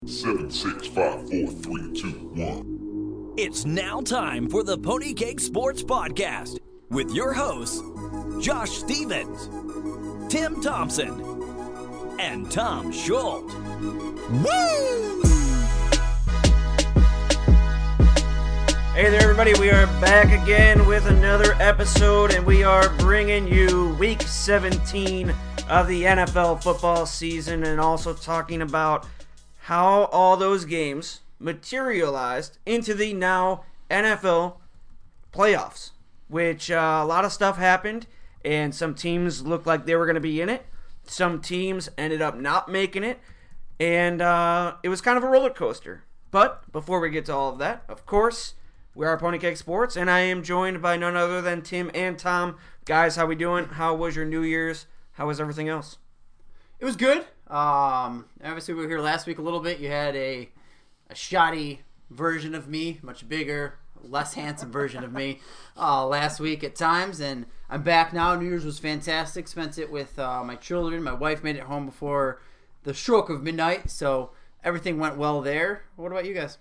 Seven, 6, 5, 4, 3, 2, 1. It's now time for the Pony Cake Sports Podcast with your hosts, Josh Stevens, Tim Thompson, and Tom Schultz. Woo! Hey there, everybody. We are back again with another episode, and we are bringing you Week 17 of the NFL football season, and also talking about how all those games materialized into the now NFL playoffs, which a lot of stuff happened, and some teams looked like they were going to be in it. Some teams ended up not making it, and it was kind of a roller coaster. But before we get to all of that, of course, we are Pony Cake Sports, and I am joined by none other than Tim and Tom. Guys, how we doing? How was your New Year's? How was everything else? It was good. Obviously, we were here last week a little bit. You had a shoddy version of me, much bigger, less handsome version of me last week at times, and I'm back now. New Year's was fantastic. Spent it with my children. My wife made it home before the stroke of midnight, so everything went well there. What about you guys?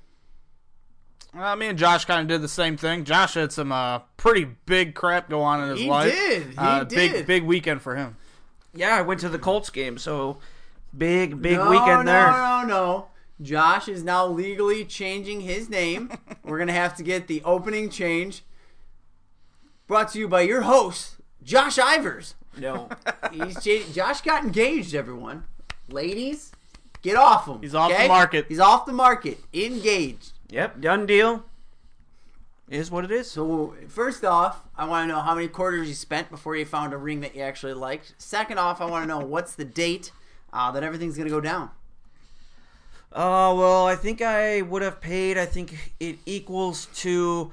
Me and Josh kind of did the same thing. Josh had some pretty big crap go on in his life. He did. Big weekend for him. Yeah, I went to the Colts game, so big weekend there. No. Josh is now legally changing his name. We're going to have to get the opening change. Brought to you by your host, Josh Ivers. No. Josh got engaged, everyone. Ladies, get off him. He's off the market. He's off the market. Engaged. Yep, done deal. Is what it is. So, first off, I want to know how many quarters you spent before you found a ring that you actually liked. Second off, I want to know what's the date that everything's going to go down. Well, I think I would have paid, I think it equals to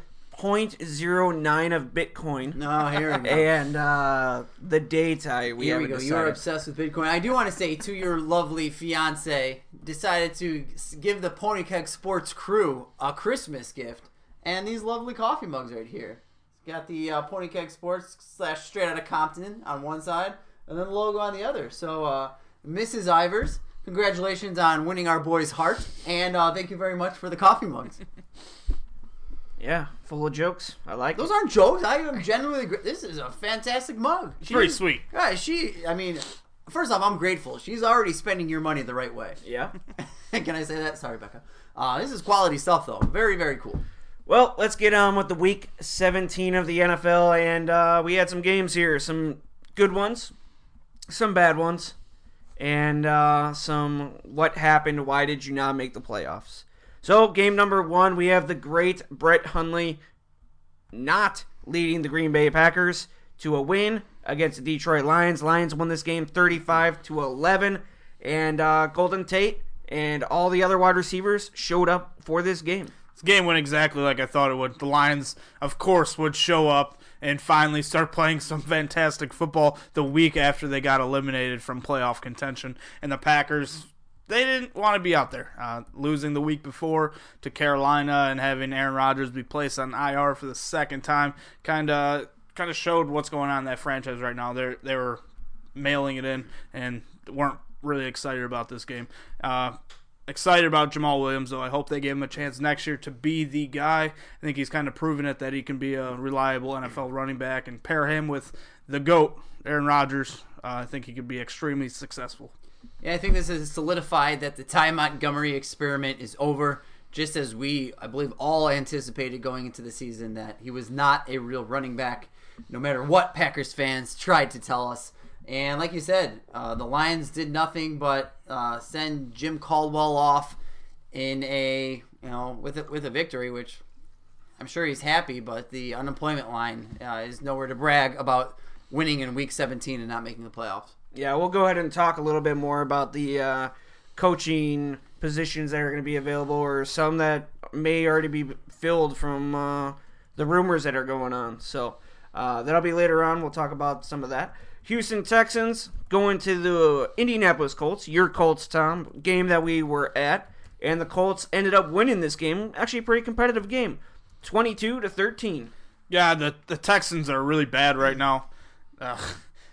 0.09 of Bitcoin. No, here we go. And the date we haven't decided. You are obsessed with Bitcoin. I do want to say to your lovely fiance, decided to give the Pony Keg Sports crew a Christmas gift. And these lovely coffee mugs right here. Got the Pony Keg Sports / Straight Outta Compton on one side, and then the logo on the other. So, Mrs. Ivers, congratulations on winning our boy's heart, and thank you very much for the coffee mugs. Yeah, full of jokes. I like Those it. aren't jokes. I am genuinely. This is a fantastic mug. Pretty sweet. Yeah, first off, I'm grateful. She's already spending your money the right way. Yeah. Can I say that? Sorry, Becca. This is quality stuff, though. Very, very cool. Well, let's get on with the Week 17 of the NFL, and we had some games here. Some good ones, some bad ones, and some what happened, why did you not make the playoffs. So, game number one, we have the great Brett Hundley not leading the Green Bay Packers to a win against the Detroit Lions. Lions won this game 35-11, and Golden Tate and all the other wide receivers showed up for this game. This game went exactly like I thought it would. The Lions, of course, would show up and finally start playing some fantastic football the week after they got eliminated from playoff contention. And the Packers, they didn't want to be out there. Losing the week before to Carolina and having Aaron Rodgers be placed on IR for the second time kind of showed what's going on in that franchise right now. They were mailing it in and weren't really excited about this game. Excited about Jamal Williams, though. I hope they give him a chance next year to be the guy. I think he's kind of proven it that he can be a reliable NFL running back, and pair him with the GOAT, Aaron Rodgers. I think he could be extremely successful. Yeah, I think this has solidified that the Ty Montgomery experiment is over, just as we, I believe, all anticipated going into the season that he was not a real running back, no matter what Packers fans tried to tell us. And like you said, the Lions did nothing but send Jim Caldwell off in with a victory, which I'm sure he's happy. But the unemployment line is nowhere to brag about winning in Week 17 and not making the playoffs. Yeah, we'll go ahead and talk a little bit more about the coaching positions that are going to be available, or some that may already be filled from the rumors that are going on. So that'll be later on. We'll talk about some of that. Houston Texans going to the Indianapolis Colts, your Colts, Tom, game that we were at, and the Colts ended up winning this game. Actually a pretty competitive game, 22-13. Yeah, the Texans are really bad right now.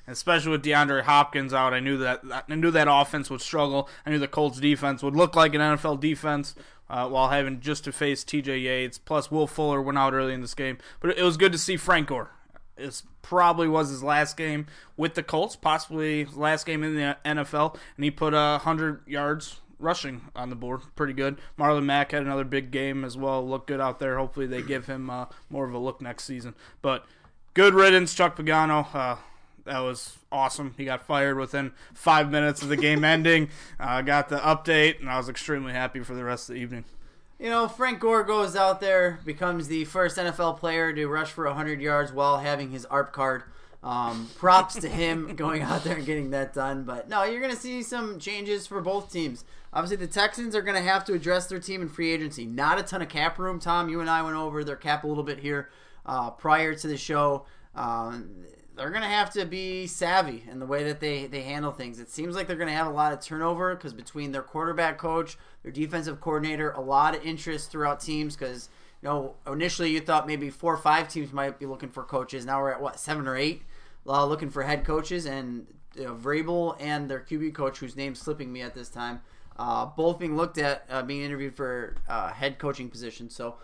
And especially with DeAndre Hopkins out, I knew that offense would struggle. I knew the Colts defense would look like an NFL defense while having just to face TJ Yates. Plus, Will Fuller went out early in this game. But it was good to see Frank Gore. It probably was his last game with the Colts, possibly his last game in the NFL, and he put 100 yards rushing on the board. Pretty good. Marlon Mack had another big game as well. Looked good out there. Hopefully they give him more of a look next season. But good riddance, Chuck Pagano. That was awesome. He got fired within 5 minutes of the game ending. Got the update, and I was extremely happy for the rest of the evening. You know, Frank Gore goes out there, becomes the first NFL player to rush for 100 yards while having his ARP card. Props to him going out there and getting that done. But no, you're going to see some changes for both teams. Obviously, the Texans are going to have to address their team in free agency. Not a ton of cap room. Tom, you and I went over their cap a little bit here prior to the show. They're going to have to be savvy in the way that they handle things. It seems like they're going to have a lot of turnover because between their quarterback coach, their defensive coordinator, a lot of interest throughout teams because, you know, initially you thought maybe 4 or 5 teams might be looking for coaches. Now we're at, 7 or 8 looking for head coaches. And Vrabel and their QB coach, whose name's slipping me at this time, both being looked at, being interviewed for head coaching positions. So,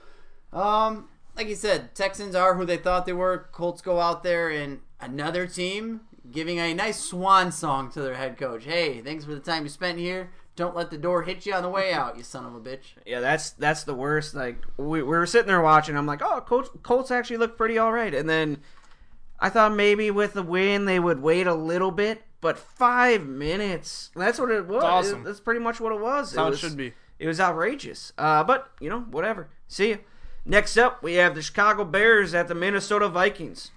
like you said, Texans are who they thought they were. Colts go out there and another team giving a nice swan song to their head coach. Hey, thanks for the time you spent here. Don't let the door hit you on the way out, you son of a bitch. Yeah, that's the worst. Like we were sitting there watching. I'm like, oh, Colts actually look pretty all right. And then I thought maybe with the win they would wait a little bit, but 5 minutes. That's what it was. That's awesome. That's pretty much what it was. That's how it should be. It was outrageous. But you know, whatever. See ya. Next up, we have the Chicago Bears at the Minnesota Vikings.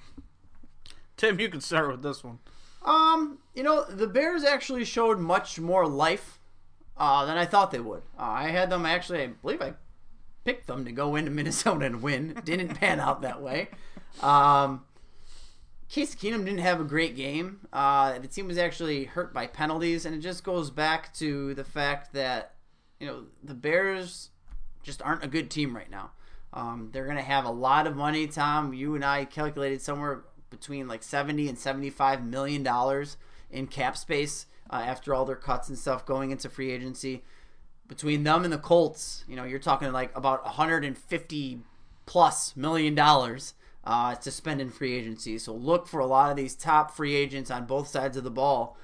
Tim, you can start with this one. You know, the Bears actually showed much more life than I thought they would. I had them I believe I picked them to go into Minnesota and win. Didn't pan out that way. Case Keenum didn't have a great game. The team was actually hurt by penalties, and it just goes back to the fact that, you know, the Bears just aren't a good team right now. They're going to have a lot of money, Tom. You and I calculated somewhere between like $70 and $75 million in cap space after all their cuts and stuff going into free agency. Between them and the Colts, you know, you're talking like about $150+ million to spend in free agency. So look for a lot of these top free agents on both sides of the ball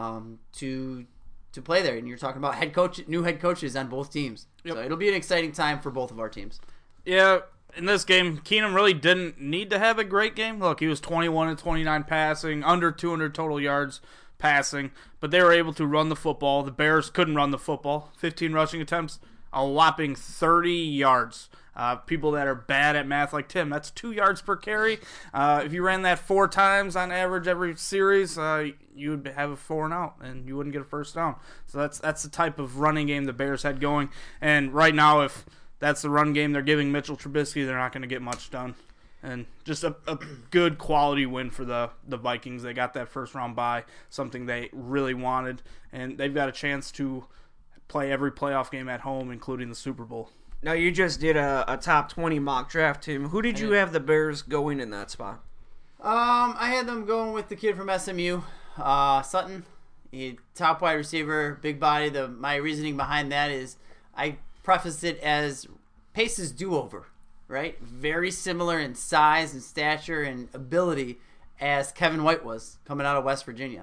to play there. And you're talking about new head coaches on both teams. Yep. So it'll be an exciting time for both of our teams. Yeah, in this game, Keenum really didn't need to have a great game. Look, he was 21 and 29 passing, under 200 total yards passing, but they were able to run the football. The Bears couldn't run the football. 15 rushing attempts, a whopping 30 yards. People that are bad at math like Tim, that's 2 yards per carry. If you ran that 4 times on average every series, you would have a 4 and out, and you wouldn't get a first down. So that's the type of running game the Bears had going. And right now, if that's the run game they're giving Mitchell Trubisky, they're not going to get much done. And just a good quality win for the Vikings. They got that first-round bye, something they really wanted. And they've got a chance to play every playoff game at home, including the Super Bowl. Now, you just did a top 20 mock draft, Tim. Who did you have the Bears going in that spot? I had them going with the kid from SMU, Sutton. Top wide receiver, big body. My reasoning behind that is I prefaced it as Pace's do-over, right? Very similar in size and stature and ability as Kevin White was coming out of West Virginia.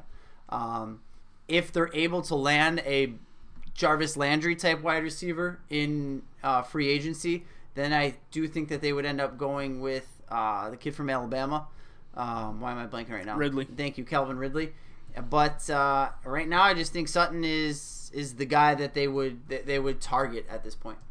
If they're able to land a Jarvis Landry type wide receiver in free agency, then I do think that they would end up going with the kid from Alabama. Why am I blanking right now? Ridley. Thank you, Calvin Ridley. But right now, I just think Sutton is the guy that they would target at this point.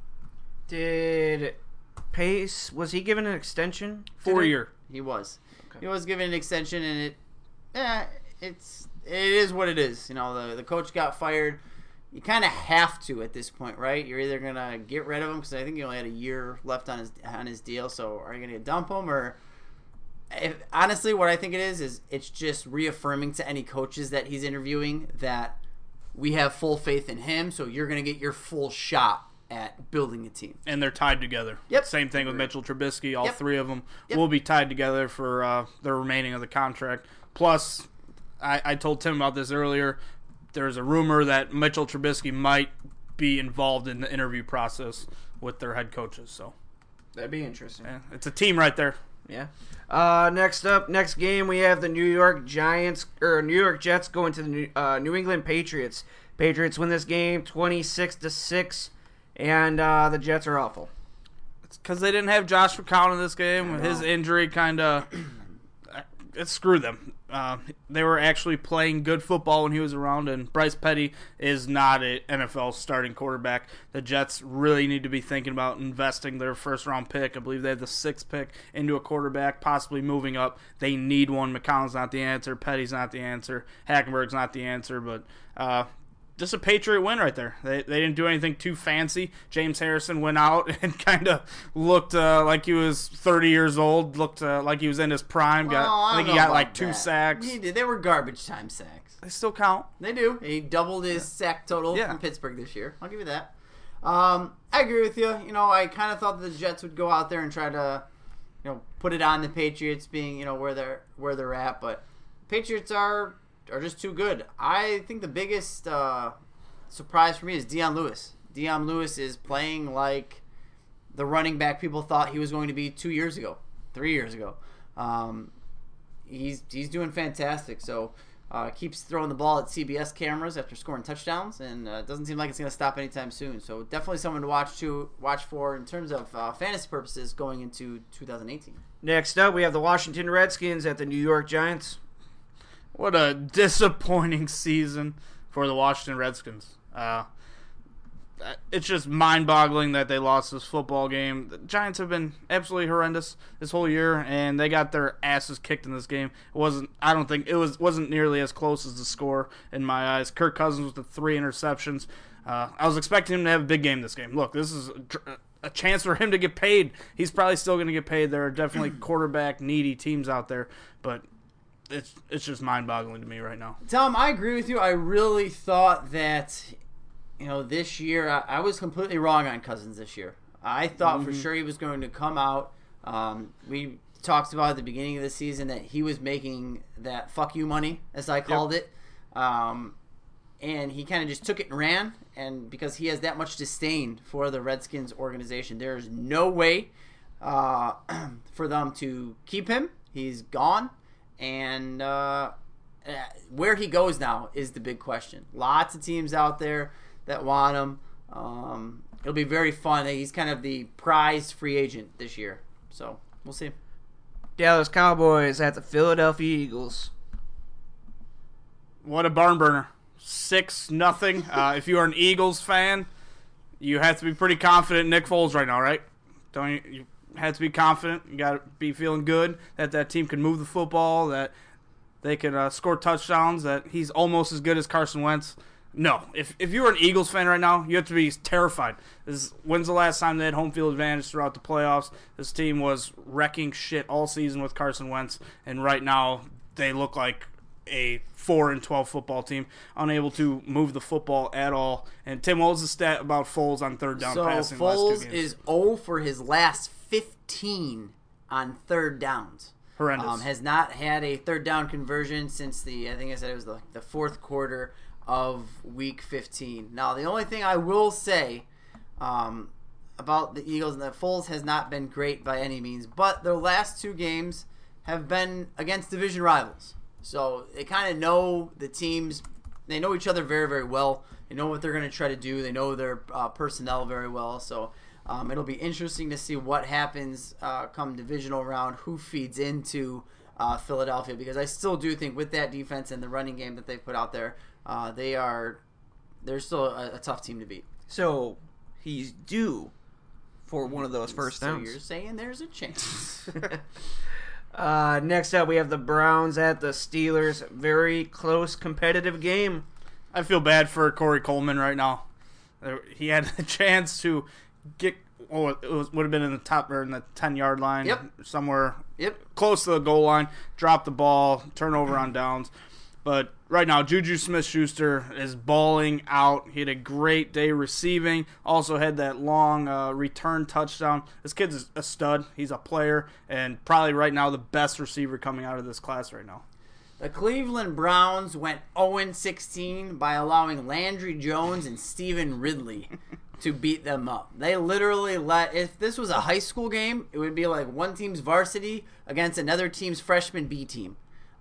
Did Pace, was he given an extension? 4-year. He was. Okay. He was given an extension, and it is what it is. You know, the coach got fired. You kind of have to at this point, right? You're either gonna get rid of him because I think he only had a year left on his deal. So are you gonna dump him or? Honestly, what I think it is it's just reaffirming to any coaches that he's interviewing that we have full faith in him. So you're gonna get your full shot at building a team. And they're tied together. Yep. Same thing with Mitchell Trubisky. All Yep. 3 of them Yep. will be tied together for the remaining of the contract. Plus, I told Tim about this earlier. There's a rumor that Mitchell Trubisky might be involved in the interview process with their head coaches. So That'd be interesting. yeah, it's a team right there. Yeah. Next game, we have the New York Jets going to the New England Patriots. Patriots win this game 26-6, and the Jets are awful. It's because they didn't have Josh McCown in this game. His injury kind of it screwed them. They were actually playing good football when he was around, and Bryce Petty is not an NFL starting quarterback. The Jets really need to be thinking about investing their first-round pick. I believe they have the 6th pick into a quarterback, possibly moving up. They need one. McCown's not the answer. Petty's not the answer. Hackenberg's not the answer, but just a Patriot win right there. They didn't do anything too fancy. James Harrison went out and kind of looked like he was 30 years old, looked like he was in his prime. I think he got like 2 sacks. He did. They were garbage time sacks. They still count. They do. He doubled his sack total from Pittsburgh this year. I'll give you that. I agree with you. I kind of thought that the Jets would go out there and try to, put it on the Patriots being, where they're at, but Patriots are just too good. I think the biggest surprise for me is Dion Lewis. Dion Lewis is playing like the running back people thought he was going to be 2 years ago, 3 years ago. He's doing fantastic. So keeps throwing the ball at CBS cameras after scoring touchdowns, and it doesn't seem like it's going to stop anytime soon. So definitely someone to watch for in terms of fantasy purposes going into 2018. Next up, we have the Washington Redskins at the New York Giants. What a disappointing season for the Washington Redskins. It's just mind-boggling that they lost this football game. The Giants have been absolutely horrendous this whole year, and they got their asses kicked in this game. Wasn't nearly as close as the score in my eyes. Kirk Cousins with the 3 interceptions. I was expecting him to have a big game this game. Look, this is a chance for him to get paid. He's probably still going to get paid. There are definitely quarterback-needy teams out there, but it's just mind-boggling to me right now. Tom, I agree with you. I really thought that, this year, I was completely wrong on Cousins this year. I thought for sure he was going to come out. We talked about at the beginning of the season that he was making that fuck you money, as I called it. And he kind of just took it and ran. And because he has that much disdain for the Redskins organization, there's no way for them to keep him. He's gone. And where he goes now is the big question. Lots of teams out there that want him. It'll be very fun. He's kind of the prized free agent this year. So we'll see. Dallas Cowboys at the Philadelphia Eagles. What a barn burner. 6-0. If you are an Eagles fan, you have to be pretty confident in Nick Foles right now, right? Don't you have to be confident. You got to be feeling good that team can move the football, that they can score touchdowns, that he's almost as good as Carson Wentz. No. If you're an Eagles fan right now, you have to be terrified. When's the last time they had home field advantage throughout the playoffs? This team was wrecking shit all season with Carson Wentz, and right now they look like a 4-12 football team, unable to move the football at all. And Tim, what was the stat about Foles on third down passing? So Foles is 0 for his last 15 on third downs. Horrendous. Has not had a third down conversion since I think I said it was the fourth quarter of week 15. Now, the only thing I will say about the Eagles and that Foles has not been great by any means, but their last 2 games have been against division rivals. So they kind of know the teams. They know each other very, very well. They know what they're going to try to do. They know their personnel very well. So it'll be interesting to see what happens come divisional round, who feeds into Philadelphia, because I still do think with that defense and the running game that they've put out there, they're still a tough team to beat. So he's due for one of those first downs. So you're saying there's a chance. Next up, we have the Browns at the Steelers. Very close, competitive game. I feel bad for Corey Coleman right now. He had a chance to get. Would have been in the top or in the 10-yard line, somewhere close to the goal line. Drop the ball, turnover on downs. But right now, Juju Smith-Schuster is balling out. He had a great day receiving. Also had that long return touchdown. This kid's a stud. He's a player, and probably right now the best receiver coming out of this class right now. The Cleveland Browns went 0-16 by allowing Landry Jones and Stephen Ridley to beat them up. They literally if this was a high school game, it would be like one team's varsity against another team's freshman B team.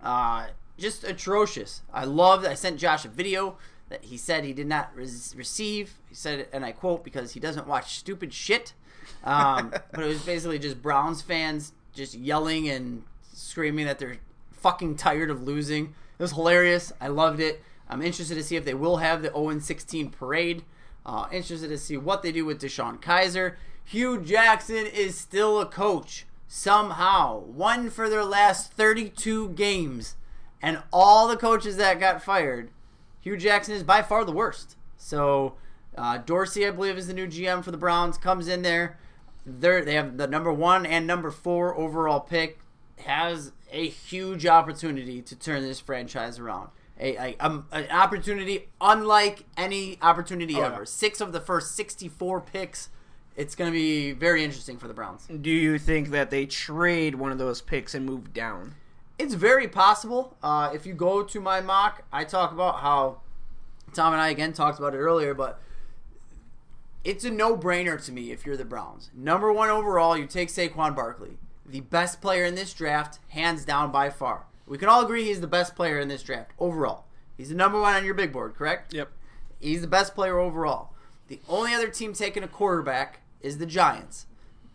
Just atrocious. I sent Josh a video that he said he did not receive. He said, and I quote, because he doesn't watch stupid shit. But it was basically just Browns fans just yelling and screaming that they're fucking tired of losing. It was hilarious. I loved it. I'm interested to see if they will have the 0-16 parade. Interested to see what they do with Deshaun Kaiser. Hugh Jackson is still a coach. Somehow. Won for their last 32 games. And all the coaches that got fired, Hugh Jackson is by far the worst. So Dorsey, I believe, is the new GM for the Browns. Comes in there. They have the number 1 and number 4 overall pick. Has a huge opportunity to turn this franchise around. An opportunity unlike any opportunity ever. No. 6 of the first 64 picks. It's going to be very interesting for the Browns. Do you think that they trade one of those picks and move down? It's very possible. If you go to my mock, I talk about how Tom and I again talked about it earlier, but it's a no-brainer to me if you're the Browns. Number 1 overall, you take Saquon Barkley, the best player in this draft, hands down by far. We can all agree he's the best player in this draft overall. He's the number 1 on your big board, correct? Yep. He's the best player overall. The only other team taking a quarterback is the Giants.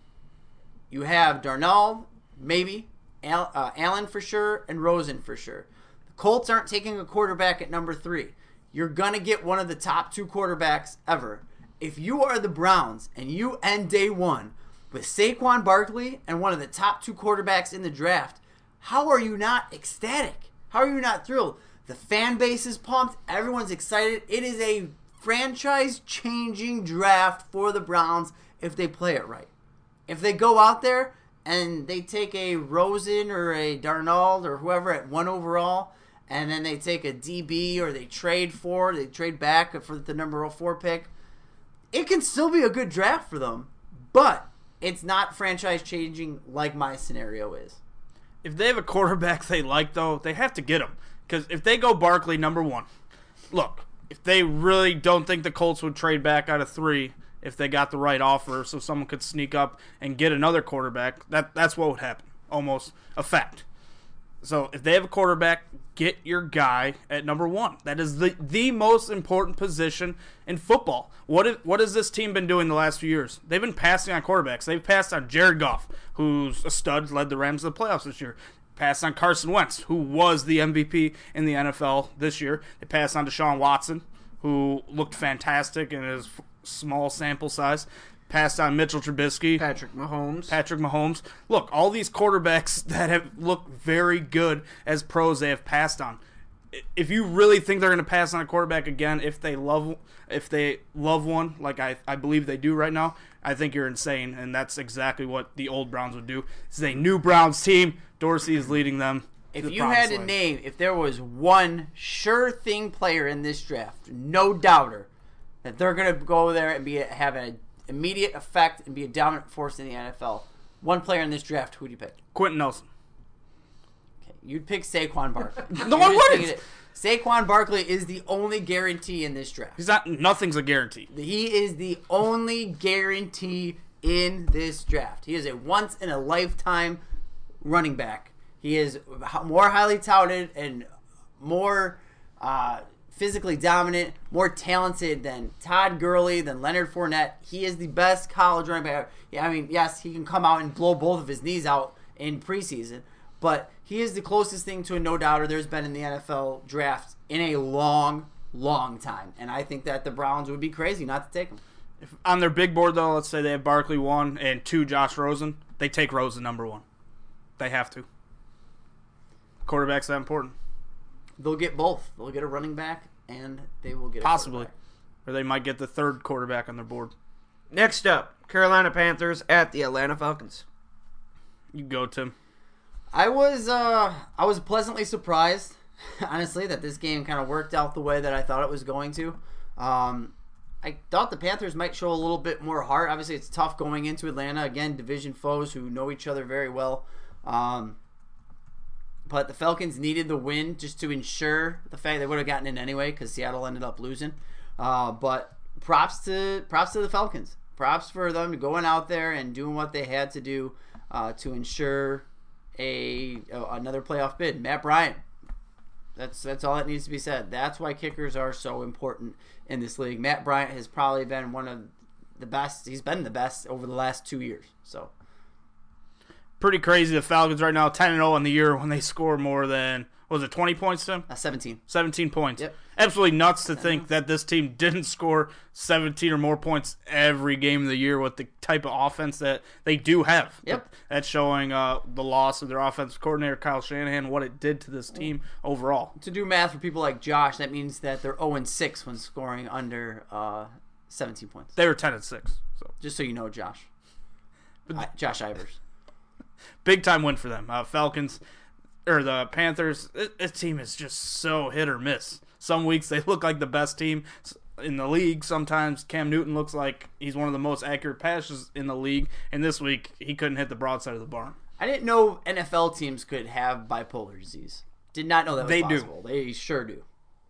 You have Darnold, maybe, Allen for sure, and Rosen for sure. The Colts aren't taking a quarterback at number 3. You're going to get one of the top 2 quarterbacks ever. If you are the Browns and you end day 1 with Saquon Barkley and one of the top 2 quarterbacks in the draft, how are you not ecstatic? How are you not thrilled? The fan base is pumped. Everyone's excited. It is a franchise-changing draft for the Browns if they play it right. If they go out there and they take a Rosen or a Darnold or whoever at 1 overall, and then they take a DB or they trade back for the number 4 pick, it can still be a good draft for them, but it's not franchise-changing like my scenario is. If they have a quarterback they like, though, they have to get him. Because if they go Barkley number 1, look, if they really don't think the Colts would trade back out of 3 if they got the right offer so someone could sneak up and get another quarterback, that's what would happen. Almost a fact. So if they have a quarterback, get your guy at number 1. That is the most important position in football. What has this team been doing the last few years? They've been passing on quarterbacks. They've passed on Jared Goff, who's a stud, led the Rams to the playoffs this year. Passed on Carson Wentz, who was the MVP in the NFL this year. They passed on Deshaun Watson, who looked fantastic in his small sample size. Passed on Mitchell Trubisky. Patrick Mahomes. Look, all these quarterbacks that have looked very good as pros they have passed on. If you really think they're going to pass on a quarterback again, if they love one, like I believe they do right now, I think you're insane, and that's exactly what the old Browns would do. This is a new Browns team. Dorsey is leading them. If you had to name, if there was one sure thing player in this draft, no doubter, that they're going to go there and have an immediate effect and be a dominant force in the NFL, one player in this draft, who do you pick? Quentin Nelson. Okay, you'd pick Saquon Barkley. No, I wouldn't. Saquon Barkley is the only guarantee in this draft. Nothing's a guarantee. He is the only guarantee in this draft. He is a once-in-a-lifetime running back. He is more highly touted and more physically dominant, more talented than Todd Gurley, than Leonard Fournette. He is the best college running back. Yeah, I mean, yes, he can come out and blow both of his knees out in preseason, but he is the closest thing to a no-doubter there's been in the NFL draft in a long, long time. And I think that the Browns would be crazy not to take him. If on their big board, though, let's say they have Barkley 1 and 2 Josh Rosen, they take Rosen number 1. They have to. Quarterback's that important. They'll get both. They'll get a running back, and they will get possibly, a or they might get the 3rd quarterback on their board. Next up, Carolina Panthers at the Atlanta Falcons. You go, Tim. I was pleasantly surprised, honestly, that this game kind of worked out the way that I thought it was going to. I thought the Panthers might show a little bit more heart. Obviously, it's tough going into Atlanta. Again, division foes who know each other very well. But the Falcons needed the win just to ensure the fact they would have gotten in anyway because Seattle ended up losing. But props to the Falcons. Props for them going out there and doing what they had to do to ensure another playoff bid. Matt Bryant. That's all that needs to be said. That's why kickers are so important in this league. Matt Bryant has probably been one of the best. He's been the best over the last 2 years. So pretty crazy. The Falcons right now 10-0 in the year when they score more than, was it 20 points, Tim? 17. 17 points. Yep. Absolutely nuts to think that this team didn't score 17 or more points every game of the year with the type of offense that they do have. Yep. But that's showing the loss of their offensive coordinator, Kyle Shanahan, what it did to this team overall. To do math for people like Josh, that means that they're 0-6 when scoring under 17 points. They were 10-6. So Just so you know, Josh. Josh Ivers. big time win for them. Falcons or the Panthers. This team is just so hit or miss. Some weeks they look like the best team in the league. Sometimes Cam Newton looks like he's one of the most accurate passes in the league. And this week he couldn't hit the broadside of the barn. I didn't know NFL teams could have bipolar disease. Did not know that was possible. They sure do.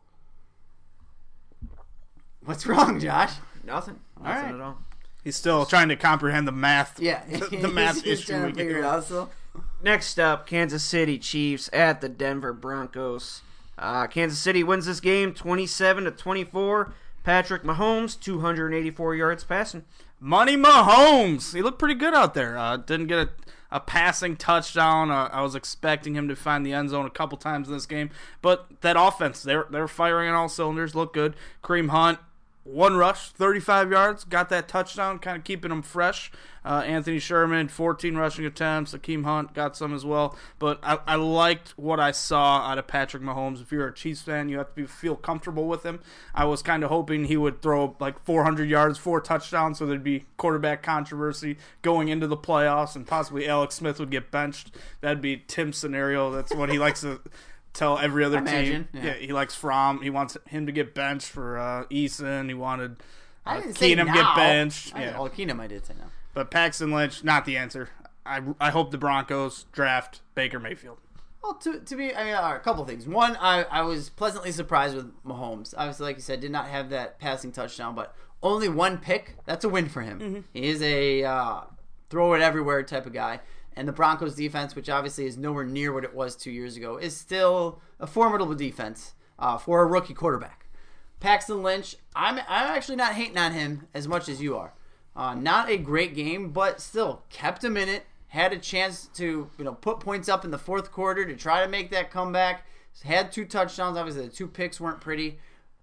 What's wrong, Josh? Nothing. All Nothing right. at all. He's still trying to comprehend the math. Yeah. the math He's issue. trying we to figure get. it out still. Next up, Kansas City Chiefs at the Denver Broncos. Kansas City wins this game 27-24. Patrick Mahomes, 284 yards passing. Money Mahomes. He looked pretty good out there. Didn't get a passing touchdown. I was expecting him to find the end zone a couple times in this game. But that offense, they're firing on all cylinders. Look good. Kareem Hunt, one rush, 35 yards. Got that touchdown, kind of keeping them fresh. Anthony Sherman, 14 rushing attempts. Akeem Hunt got some as well. But I liked what I saw out of Patrick Mahomes. If you're a Chiefs fan, you have to feel comfortable with him. I was kind of hoping he would throw like 400 yards, 4 touchdowns, so there'd be quarterback controversy going into the playoffs, and possibly Alex Smith would get benched. That'd be Tim's scenario. That's what he likes to tell every other team. Yeah. He likes Fromm. He wants him to get benched for Eason. He wanted I didn't say Keenum now. get benched. Oh, Keenum, I did say no. But Paxton Lynch, not the answer. I hope the Broncos draft Baker Mayfield. Well, to be, I mean, a couple things. One, I was pleasantly surprised with Mahomes. Obviously, like you said, did not have that passing touchdown, but only one pick. That's a win for him. Mm-hmm. He is a throw it everywhere type of guy. And the Broncos defense, which obviously is nowhere near what it was 2 years ago, is still a formidable defense for a rookie quarterback. Paxton Lynch, I'm actually not hating on him as much as you are. Not a great game, but still kept him in it. Had a chance to put points up in the fourth quarter to try to make that comeback. Had 2 touchdowns. Obviously, the 2 picks weren't pretty.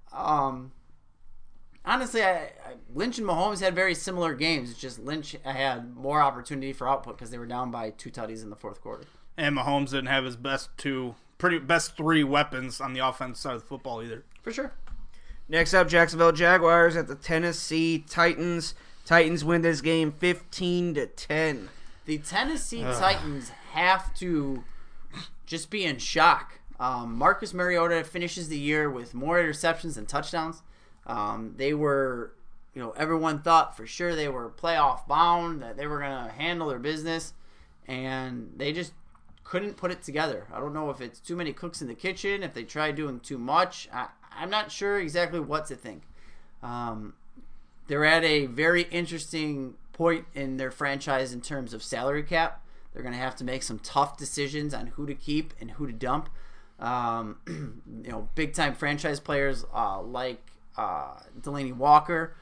Honestly, Lynch and Mahomes had very similar games. It's just Lynch had more opportunity for output because they were down by 2 tutties in the fourth quarter. And Mahomes didn't have his best 3 weapons on the offensive side of the football either. For sure. Next up, Jacksonville Jaguars at the Tennessee Titans. Titans win this game 15-10. The Tennessee Titans have to just be in shock. Marcus Mariota finishes the year with more interceptions than touchdowns. They were, everyone thought for sure they were playoff bound, that they were going to handle their business, and they just couldn't put it together. I don't know if it's too many cooks in the kitchen, if they tried doing too much. I'm not sure exactly what to think. They're at a very interesting point in their franchise in terms of salary cap. They're going to have to make some tough decisions on who to keep and who to dump. Big time franchise players like Delaney Walker,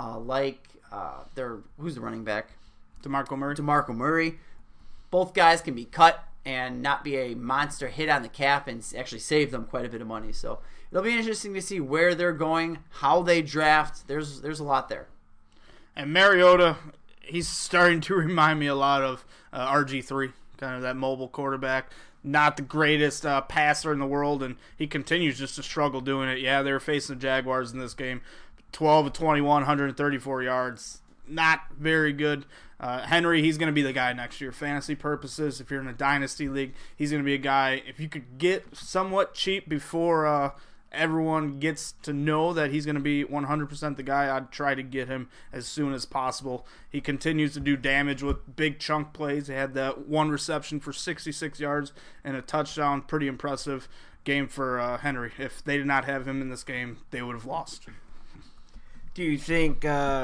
who's the running back? DeMarco Murray. Both guys can be cut and not be a monster hit on the cap and actually save them quite a bit of money. So it'll be interesting to see where they're going, how they draft. There's a lot there. And Mariota, he's starting to remind me a lot of RG3, kind of that mobile quarterback. Not the greatest passer in the world, and he continues just to struggle doing it. Yeah, they were facing the Jaguars in this game. 12 of 21, 134 yards. Not very good. Henry, he's going to be the guy next year. Fantasy purposes, if you're in a dynasty league, he's going to be a guy. If you could get somewhat cheap before everyone gets to know that he's going to be 100% the guy, I'd try to get him as soon as possible. He continues to do damage with big chunk plays. He had that one reception for 66 yards and a touchdown. Pretty impressive game for Henry. If they did not have him in this game, they would have lost. Do you think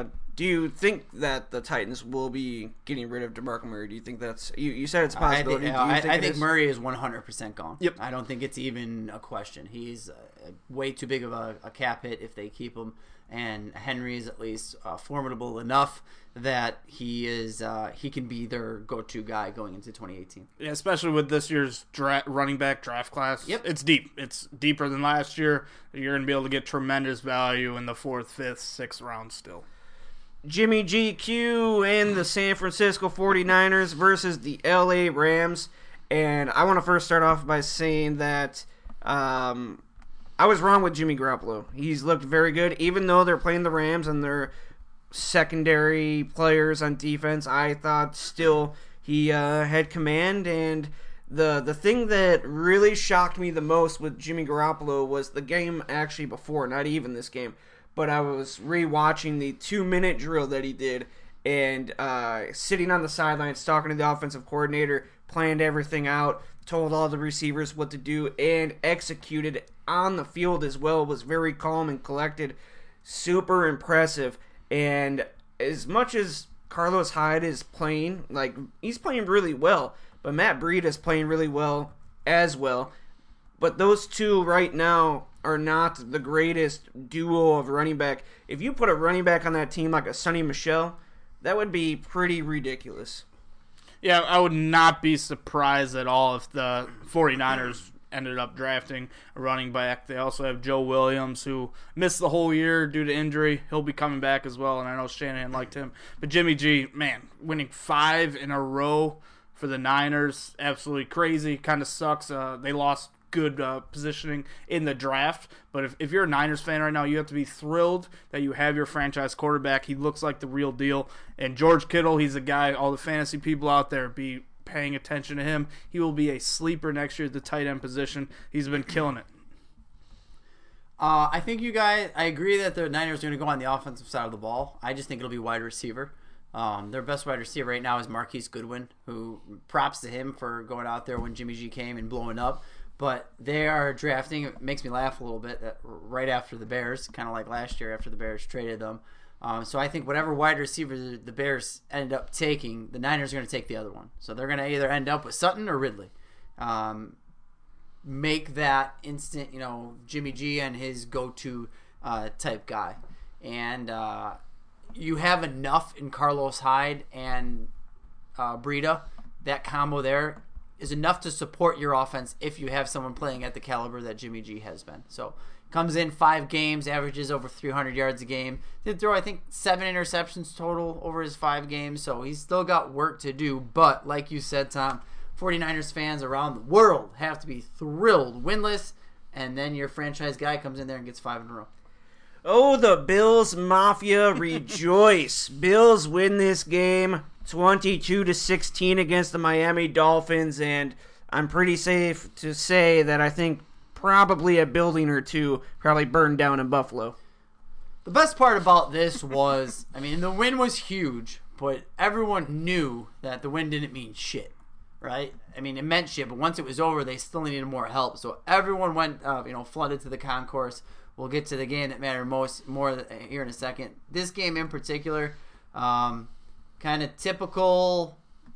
that the Titans will be getting rid of DeMarco Murray? Do you think that's you said it's a possibility? I think Murray is 100% gone. Yep. I don't think it's even a question. He's way too big of a cap hit if they keep him, and Henry is at least formidable enough that he can be their go-to guy going into 2018. Yeah, especially with this year's running back draft class. Yep. It's deep. It's deeper than last year. You're going to be able to get tremendous value in the 4th, 5th, 6th round still. Jimmy GQ and the San Francisco 49ers versus the LA Rams. And I want to first start off by saying that I was wrong with Jimmy Garoppolo. He's looked very good. Even though they're playing the Rams and they're secondary players on defense, I thought still he had command. And the thing that really shocked me the most with Jimmy Garoppolo was the game actually before, not even this game. But I was rewatching the 2-minute drill that he did, and sitting on the sidelines talking to the offensive coordinator, planned everything out, told all the receivers what to do, and executed on the field as well. Was very calm and collected, super impressive. And as much as Carlos Hyde is playing, he's playing really well, but Matt Breida is playing really well as well. But those two right now are not the greatest duo of running back. If you put a running back on that team like a Sonny Michel, that would be pretty ridiculous. Yeah, I would not be surprised at all if the 49ers ended up drafting a running back. They also have Joe Williams, who missed the whole year due to injury. He'll be coming back as well, and I know Shanahan liked him. But Jimmy G, man, winning 5 in a row for the Niners, absolutely crazy. Kind of sucks. They lost good positioning in the draft, but if you're a Niners fan right now, you have to be thrilled that you have your franchise quarterback. He looks like the real deal. And George Kittle, he's a guy all the fantasy people out there be paying attention to him. He will be a sleeper next year at the tight end position. He's been killing it. I think I agree that the Niners are going to go on the offensive side of the ball. I just think it'll be wide receiver. Their best wide receiver right now is Marquise Goodwin, who props to him for going out there when Jimmy G came and blowing up. But they are drafting, it makes me laugh a little bit, right after the Bears, kind of like last year after the Bears traded them. So I think whatever wide receiver the Bears end up taking, the Niners are going to take the other one. So they're going to either end up with Sutton or Ridley. Make that instant, Jimmy G and his go-to type guy. And you have enough in Carlos Hyde and Breida. That combo there is enough to support your offense if you have someone playing at the caliber that Jimmy G has been. So comes in 5 games, averages over 300 yards a game. Did throw, I think, 7 interceptions total over his 5 games, so he's still got work to do. But like you said, Tom, 49ers fans around the world have to be thrilled, winless, and then your franchise guy comes in there and gets 5 in a row. Oh, the Bills Mafia rejoice. Bills win this game 22-16 against the Miami Dolphins, and I'm pretty safe to say that I think probably a building or two probably burned down in Buffalo. The best part about this was, the win was huge, but everyone knew that the win didn't mean shit, right? It meant shit, but once it was over, they still needed more help. So everyone went, flooded to the concourse. We'll get to the game that mattered more here in a second. This game in particular, kind of typical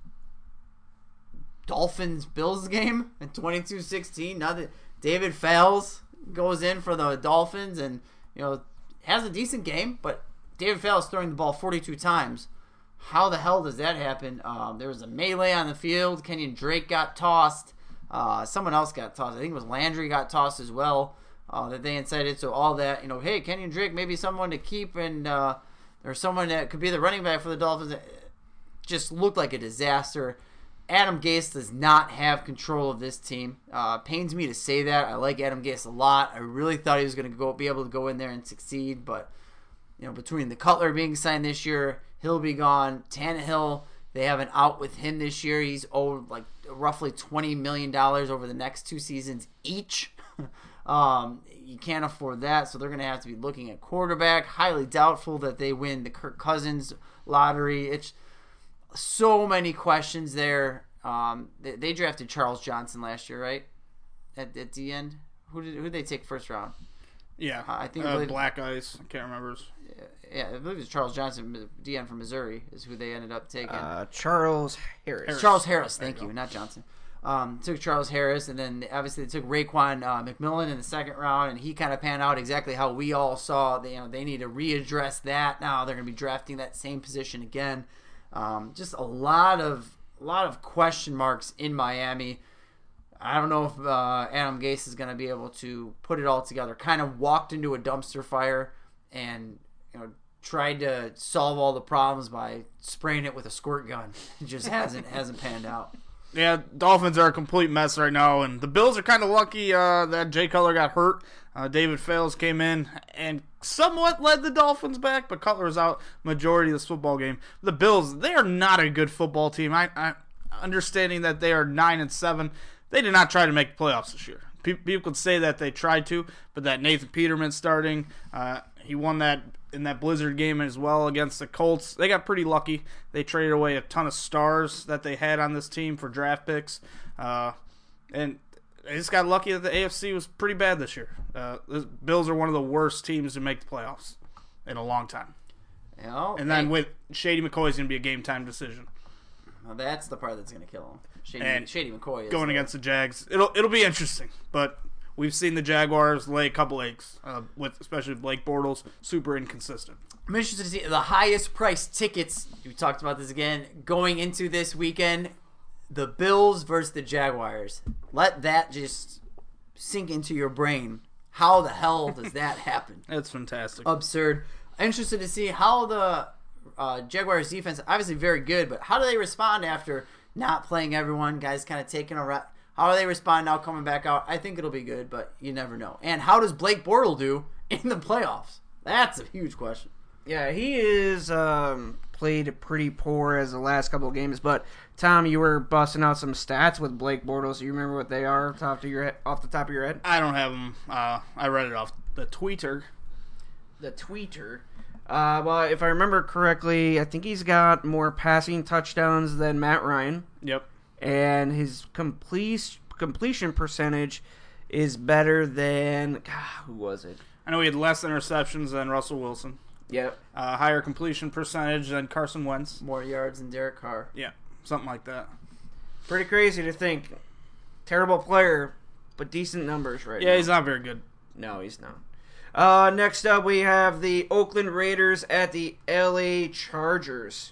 Dolphins-Bills game in 22-16. Now that David Fales goes in for the Dolphins and has a decent game, but David Fales throwing the ball 42 times. How the hell does that happen? There was a melee on the field. Kenyon Drake got tossed. Someone else got tossed. I think it was Landry got tossed as well. That they incited. So all that, hey, Kenyon Drake, maybe someone to keep, and or someone that could be the running back for the Dolphins. It just looked like a disaster. Adam Gase does not have control of this team. Pains me to say that. I like Adam Gase a lot. I really thought he was going to be able to go in there and succeed, but between the Cutler being signed this year, he'll be gone. Tannehill, they have an out with him this year. He's owed roughly $20 million over the next 2 seasons each. You can't afford that, so they're going to have to be looking at quarterback. Highly doubtful that they win the Kirk Cousins lottery. It's so many questions there. They drafted Charles Johnson last year, right? At the end, who did they take first round? Yeah, I think Black Ice. I can't remember. Yeah, I believe it was Charles Johnson, DN from Missouri, is who they ended up taking. Charles Harris. Charles Harris, thank you, not Johnson. Took Charles Harris, and then obviously they took Raekwon McMillan in the second round, and he kind of panned out exactly how we all saw. They need to readdress that now. They're going to be drafting that same position again. Just a lot of question marks in Miami. I don't know if Adam Gase is going to be able to put it all together. Kind of walked into a dumpster fire and tried to solve all the problems by spraying it with a squirt gun. It just hasn't panned out. Yeah, Dolphins are a complete mess right now, and the Bills are kind of lucky that Jay Cutler got hurt. David Fales came in and somewhat led the Dolphins back, but Cutler was out majority of this football game. The Bills, they are not a good football team. I understanding that they are 9-7. They did not try to make the playoffs this year. People could say that they tried to, but that Nathan Peterman starting, he won that in that Blizzard game as well against the Colts. They got pretty lucky. They traded away a ton of stars that they had on this team for draft picks. And they just got lucky that the AFC was pretty bad this year. The Bills are one of the worst teams to make the playoffs in a long time. And then with Shady McCoy is going to be a game-time decision. Well, that's the part that's going to kill him. Shady McCoy is going against the Jags. It'll be interesting, but we've seen the Jaguars lay a couple eggs, with especially Blake Bortles, super inconsistent. I'm interested to see the highest priced tickets. We talked about this again going into this weekend. The Bills versus the Jaguars. Let that just sink into your brain. How the hell does that happen? That's fantastic. Absurd. I'm interested to see how the Jaguars defense, obviously very good, but how do they respond after not playing everyone? Guys kind of taking a rep. How do they respond now coming back out? I think it'll be good, but you never know. And how does Blake Bortles do in the playoffs? That's a huge question. Yeah, he is played pretty poor as the last couple of games. But Tom, you were busting out some stats with Blake Bortles. Do you remember what they are off the top of your head? I don't have them. I read it off the tweeter. The tweeter. Well, if I remember correctly, I think he's got more passing touchdowns than Matt Ryan. Yep. And his completion percentage is better than... who was it? I know he had less interceptions than Russell Wilson. Yep. Higher completion percentage than Carson Wentz. More yards than Derek Carr. Yeah, something like that. Pretty crazy to think. Terrible player, but decent numbers right now. Yeah, he's not very good. No, he's not. Next up, we have the Oakland Raiders at the LA Chargers.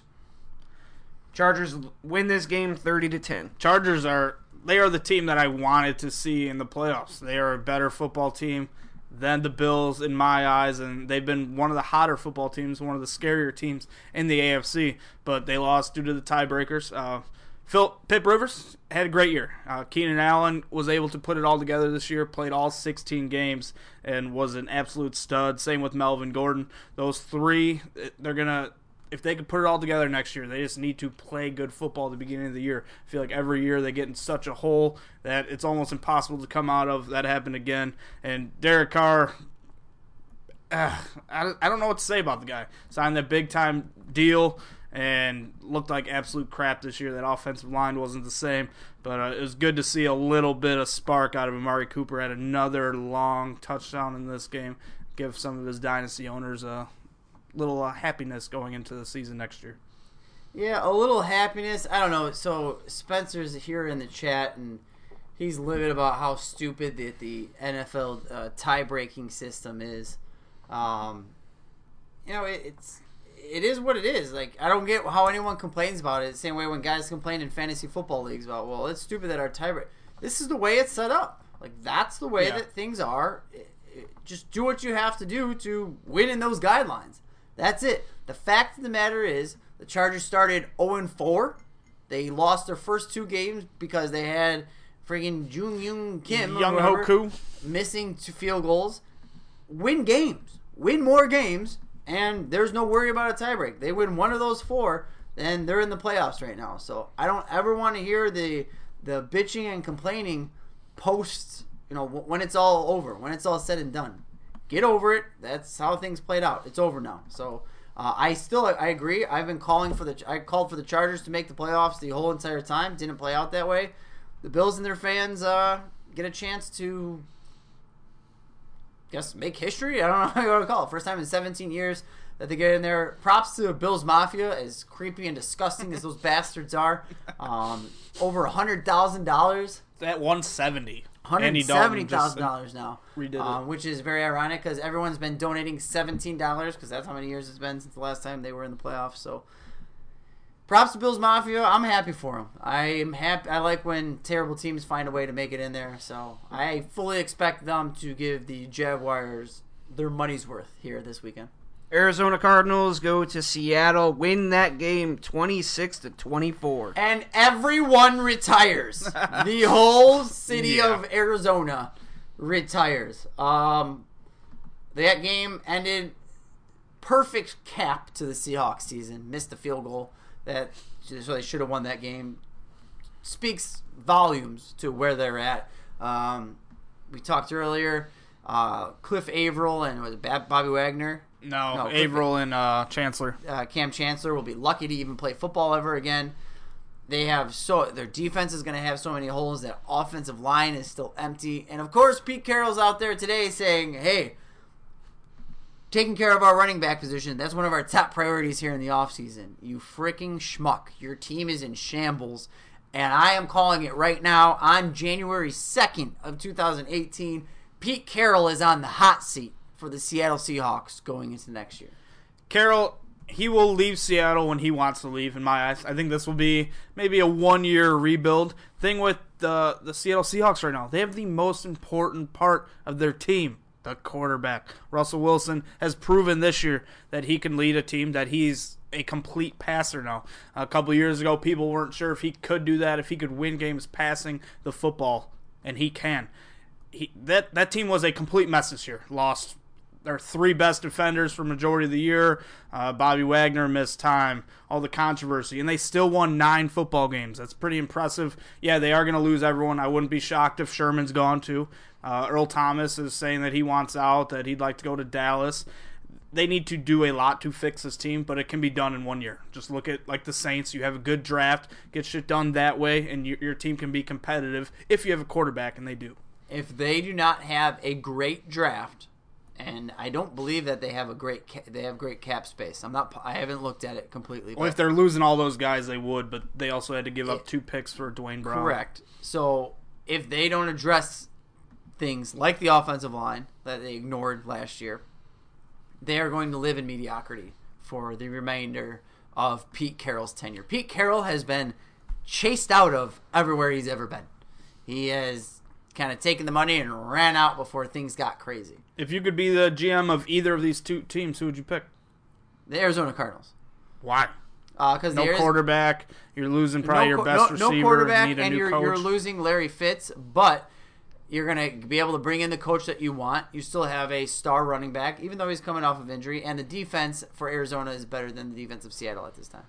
Chargers win this game 30-10. Chargers are the team that I wanted to see in the playoffs. They are a better football team than the Bills in my eyes, and they've been one of the hotter football teams, one of the scarier teams in the AFC, but they lost due to the tiebreakers. Pip Rivers had a great year. Keenan Allen was able to put it all together this year, played all 16 games, and was an absolute stud. Same with Melvin Gordon. Those three, if they could put it all together next year, they just need to play good football at the beginning of the year. I feel like every year they get in such a hole that it's almost impossible to come out of. That happened again. And Derek Carr, I don't know what to say about the guy. Signed that big-time deal and looked like absolute crap this year. That offensive line wasn't the same. But it was good to see a little bit of spark out of Amari Cooper. Had another long touchdown in this game. Give some of his dynasty owners a little happiness going into the season next year. Yeah, a little happiness. I don't know. So Spencer's here in the chat, and he's livid about how stupid the NFL tie-breaking system is. It is what it is. Like, I don't get how anyone complains about it. The same way when guys complain in fantasy football leagues about, well, it's stupid that our tie-break. This is the way it's set up. Like, that's the way that things are. Just do what you have to do to win in those guidelines. That's it. The fact of the matter is, the Chargers started 0-4. They lost their first two games because they had friggin' Jung Kim Young Hoku missing 2 field goals. Win games. Win more games, and there's no worry about a tiebreak. They win one of those 4, then they're in the playoffs right now. So I don't ever want to hear the bitching and complaining post when it's all over, when it's all said and done. Get over it. That's how things played out. It's over now. So I agree. I called for the Chargers to make the playoffs the whole entire time. Didn't play out that way. The Bills and their fans get a chance to, make history. I don't know how you want to call it. First time in 17 years that they get in there. Props to the Bills Mafia, as creepy and disgusting as those bastards are. Over $100,000. At 170. $170,000 now, redid it. which is very ironic because everyone's been donating $17 because that's how many years it's been since the last time they were in the playoffs. So, props to Bills Mafia. I'm happy for them. I'm happy. I like when terrible teams find a way to make it in there. So I fully expect them to give the Jaguars their money's worth here this weekend. Arizona Cardinals go to Seattle, win that game 26-24. And everyone retires. The whole city of Arizona retires. That game ended perfect cap to the Seahawks season. Missed the field goal that so they should have won that game. Speaks volumes to where they're at. We talked earlier, Cliff Averill and was it Bobby Wagner? No, Averill and Chancellor. Cam Chancellor will be lucky to even play football ever again. Their defense is going to have so many holes. That offensive line is still empty. And of course, Pete Carroll's out there today saying, hey, taking care of our running back position, that's one of our top priorities here in the offseason. You freaking schmuck. Your team is in shambles. And I am calling it right now on January 2nd of 2018. Pete Carroll is on the hot seat for the Seattle Seahawks going into next year. Carroll, he will leave Seattle when he wants to leave, in my eyes. I think this will be maybe a one-year rebuild. Thing with the Seattle Seahawks right now, they have the most important part of their team, the quarterback. Russell Wilson has proven this year that he can lead a team, that he's a complete passer now. A couple years ago, people weren't sure if he could do that, if he could win games passing the football, and he can. That team was a complete mess this year. Lost their three best defenders for majority of the year. Bobby Wagner missed time, all the controversy, and they still won 9 football games. That's pretty impressive. Yeah, they are going to lose everyone. I wouldn't be shocked if Sherman's gone too. Earl Thomas is saying that he wants out, that he'd like to go to Dallas. They need to do a lot to fix this team, but it can be done in 1 year. Just look at like the Saints. You have a good draft, get shit done that way, and your team can be competitive if you have a quarterback, and they do. If they do not have a great draft, and I don't believe that they have great cap space. I haven't looked at it completely. Well, if they're losing all those guys, they would, but they also had to give up 2 picks for Dwayne Brown. Correct. So if they don't address things like the offensive line that they ignored last year, they are going to live in mediocrity for the remainder of Pete Carroll's tenure. Pete Carroll has been chased out of everywhere he's ever been. He has kind of taken the money and ran out before things got crazy. If you could be the GM of either of these 2 teams, who would you pick? The Arizona Cardinals. Why? Because no quarterback, you're losing probably your best receiver. No quarterback, need a and new coach. You're losing Larry Fitz, but you're going to be able to bring in the coach that you want. You still have a star running back, even though he's coming off of injury, and the defense for Arizona is better than the defense of Seattle at this time.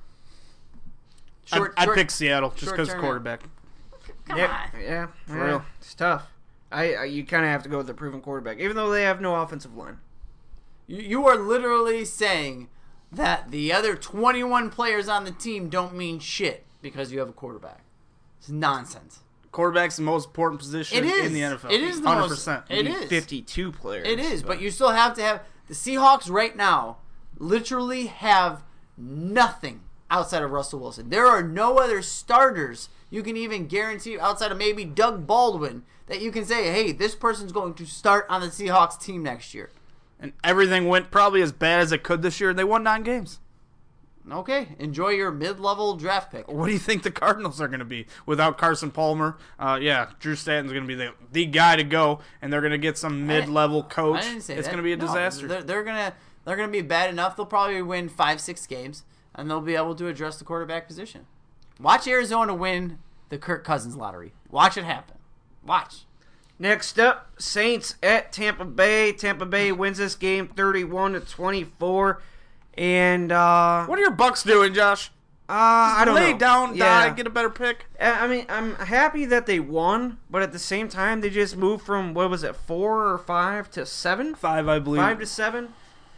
I'd pick Seattle just because quarterback. Come on. Yeah, for real. It's tough. You kind of have to go with the proven quarterback, even though they have no offensive line. You are literally saying that the other 21 players on the team don't mean shit because you have a quarterback. It's nonsense. Quarterback's the most important position in the NFL. It is 100%. It is 52 players. It is, but you still have to have the Seahawks right now. Literally have nothing outside of Russell Wilson. There are no other starters you can even guarantee outside of maybe Doug Baldwin that you can say, hey, this person's going to start on the Seahawks team next year. And everything went probably as bad as it could this year, and they won 9 games. Okay, enjoy your mid-level draft pick. What do you think the Cardinals are going to be without Carson Palmer? Drew Stanton's going to be the guy to go, and they're going to get some mid-level coach. I didn't say it's that. going to be a disaster. They're gonna be bad enough. They'll probably win 5-6 games, and they'll be able to address the quarterback position. Watch Arizona win the Kirk Cousins lottery. Watch it happen. Watch. Next up, Saints at Tampa Bay. Tampa Bay wins this game 31-24. And what are your Bucks doing, Josh? I don't lay know. down, Yeah. die, get a better pick. I mean, I'm happy that they won, but at the same time, they just moved from, what was it, 4 or 5 to 7? 5, I believe. 5 to 7?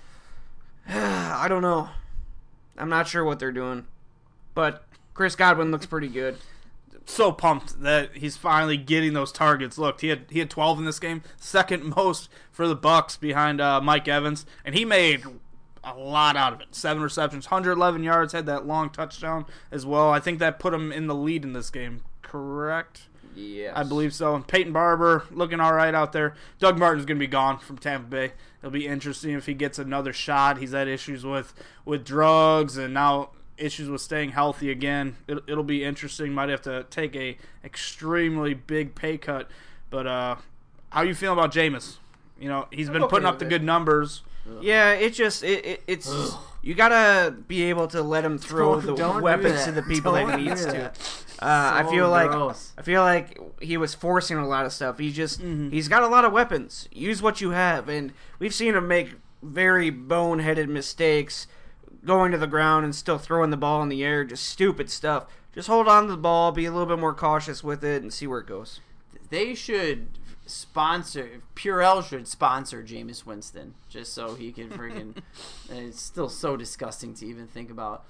I don't know. I'm not sure what they're doing. But Chris Godwin looks pretty good. So pumped that he's finally getting those targets. Look, he had 12 in this game, second most for the Bucks behind Mike Evans, and he made a lot out of it. 7 receptions, 111 yards, had that long touchdown as well. I think that put him in the lead in this game, correct? Yes. I believe so. And Peyton Barber looking all right out there. Doug Martin's going to be gone from Tampa Bay. It'll be interesting if he gets another shot. He's had issues with drugs and now issues with staying healthy again. It'll be interesting. Might have to take a extremely big pay cut. But how you feeling about Jameis? You know, he's been putting up the good numbers. Yeah, it's you gotta be able to let him throw the weapons to the people that he needs to. I feel like he was forcing a lot of stuff. He's got a lot of weapons. Use what you have, and we've seen him make very boneheaded mistakes, going to the ground and still throwing the ball in the air, just stupid stuff. Just hold on to the ball, be a little bit more cautious with it, and see where it goes. They should Purell should sponsor Jameis Winston just so he can friggin' it's still so disgusting to even think about.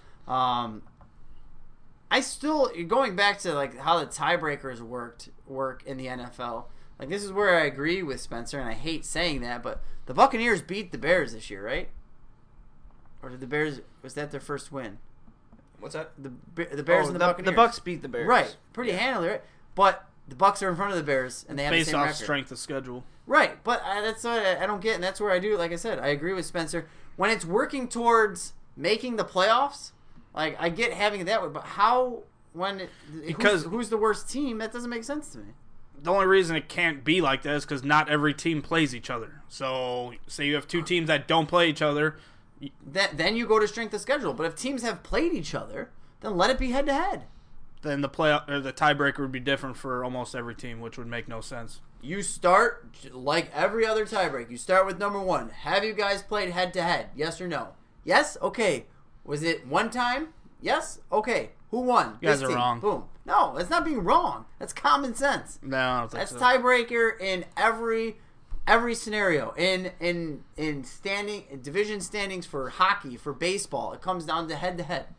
I still, going back to like how the tiebreakers work in the NFL. Like, this is where I agree with Spencer, and I hate saying that, but the Buccaneers beat the Bears this year, right? Or did the Bears, was that their first win? What's that? The Bears and the Buccaneers. The Bucks beat the Bears. Right, pretty handily, right? But the Bucks are in front of the Bears, and they have the Based same off record. strength of schedule. Right, but that's what I don't get, and that's where I do. Like I said, I agree with Spencer. When it's working towards making the playoffs, like I get having it that way, but how because who's the worst team? That doesn't make sense to me. The only reason it can't be like that is because not every team plays each other. So, say you have two teams that don't play each other. Then you go to strength of schedule. But if teams have played each other, then let it be head to head. Then the tiebreaker would be different for almost every team, which would make no sense. You start like every other tiebreak. You start with number 1. Have you guys played head to head? Yes or no? Yes? Okay. Was it one time? Yes? Okay. Who won? You guys This are team. wrong. Boom. No, that's not being wrong. That's common sense. No, I don't think That's so. tiebreaker in every scenario. In division standings for hockey, for baseball, it comes down to head to head.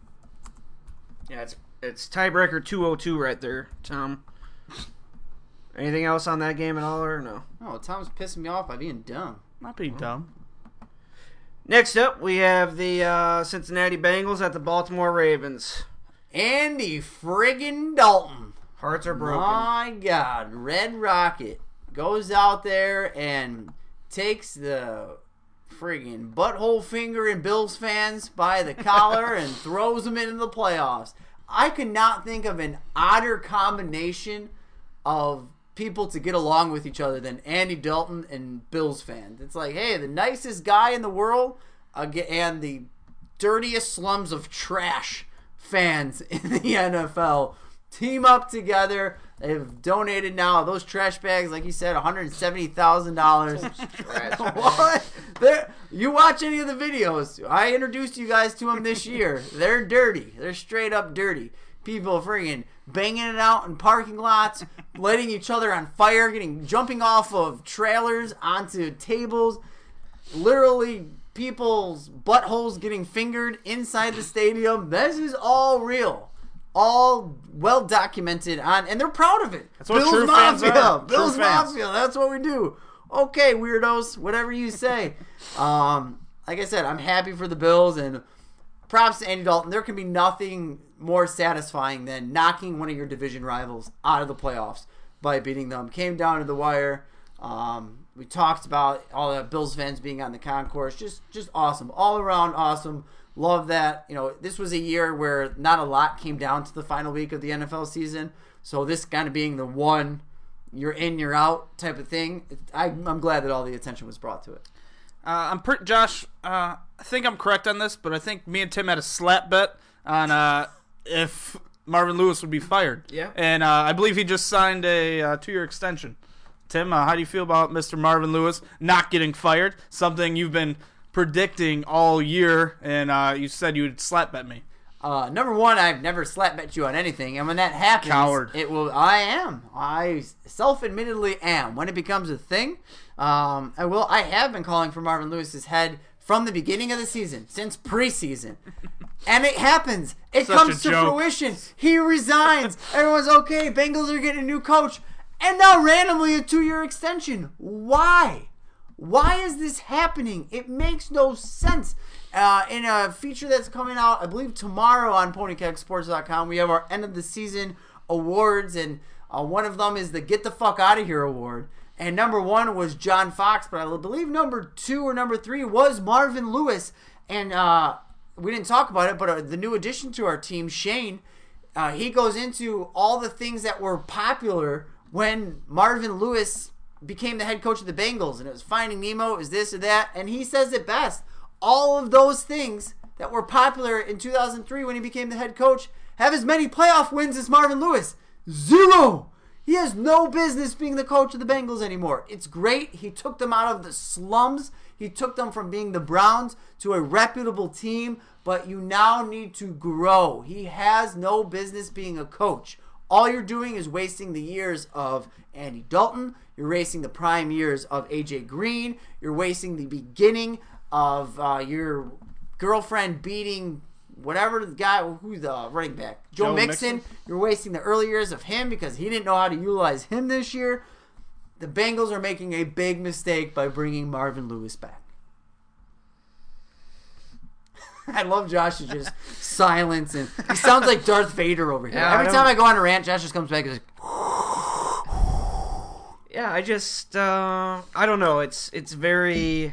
Yeah, it's tiebreaker 202 right there, Tom. Anything else on that game at all, or no? Oh, Tom's pissing me off by being dumb. Not being dumb. Next up, we have the Cincinnati Bengals at the Baltimore Ravens. Andy friggin' Dalton. Hearts are broken. My God, Red Rocket goes out there and takes the friggin' butthole finger in Bills fans by the collar and throws them into the playoffs. I could not think of an odder combination of people to get along with each other than Andy Dalton and Bills fans. It's like, hey, the nicest guy in the world and the dirtiest slums of trash fans in the NFL team up together. They've donated now those trash bags, like you said, $170,000. What? You watch any of the videos? I introduced you guys to them this year. They're dirty. They're straight up dirty. People friggin' banging it out in parking lots, lighting each other on fire, jumping off of trailers onto tables. Literally, people's buttholes getting fingered inside the stadium. This is all real. All well documented and they're proud of it. That's what true fans are. Bills True fans. Mafia. That's what we do. Okay, weirdos, whatever you say. Like I said, I'm happy for the Bills and props to Andy Dalton. There can be nothing more satisfying than knocking one of your division rivals out of the playoffs by beating them. Came down to the wire. We talked about all the Bills fans being on the concourse. Just awesome. All around awesome. Love that. You know, this was a year where not a lot came down to the final week of the NFL season. So this kind of being the one you're in, you're out type of thing. I'm glad that all the attention was brought to it. Josh, I think I'm correct on this, but I think me and Tim had a slap bet on if Marvin Lewis would be fired. Yeah. And I believe he just signed a 2-year extension. Tim, how do you feel about Mr. Marvin Lewis not getting fired? Something you've been predicting all year, and you said you would slap bet me. Number one, I've never slap bet you on anything, and when that happens, Coward. it will. I am. I self-admittedly am. When it becomes a thing, I will. I have been calling for Marvin Lewis's head from the beginning of the season, since preseason. And it happens. It Such comes a to joke. fruition. He resigns. Everyone's okay. Bengals are getting a new coach. And now randomly a 2-year extension. Why? Why is this happening? It makes no sense. In a feature that's coming out, I believe tomorrow on PonyCagSports.com, we have our end of the season awards, and one of them is the Get the Fuck Out of Here award. And number 1 was John Fox, but I believe number 2 or number 3 was Marvin Lewis. And we didn't talk about it, but the new addition to our team, Shane, he goes into all the things that were popular when Marvin Lewis became the head coach of the Bengals. And it was Finding Nemo, it was this or that. And he says it best. All of those things that were popular in 2003 when he became the head coach have as many playoff wins as Marvin Lewis. 0! He has no business being the coach of the Bengals anymore. It's great. He took them out of the slums. He took them from being the Browns to a reputable team, but you now need to grow. He has no business being a coach. All you're doing is wasting the years of Andy Dalton. You're wasting the prime years of AJ Green. You're wasting the beginning of your girlfriend beating whatever the guy, who's the running back? Joe Mixon. You're wasting the early years of him because he didn't know how to utilize him this year. The Bengals are making a big mistake by bringing Marvin Lewis back. I love Josh's just silence, and he sounds like Darth Vader over here. Yeah, Every time I go on a rant, Josh just comes back and is like, Yeah, I just I don't know. It's very.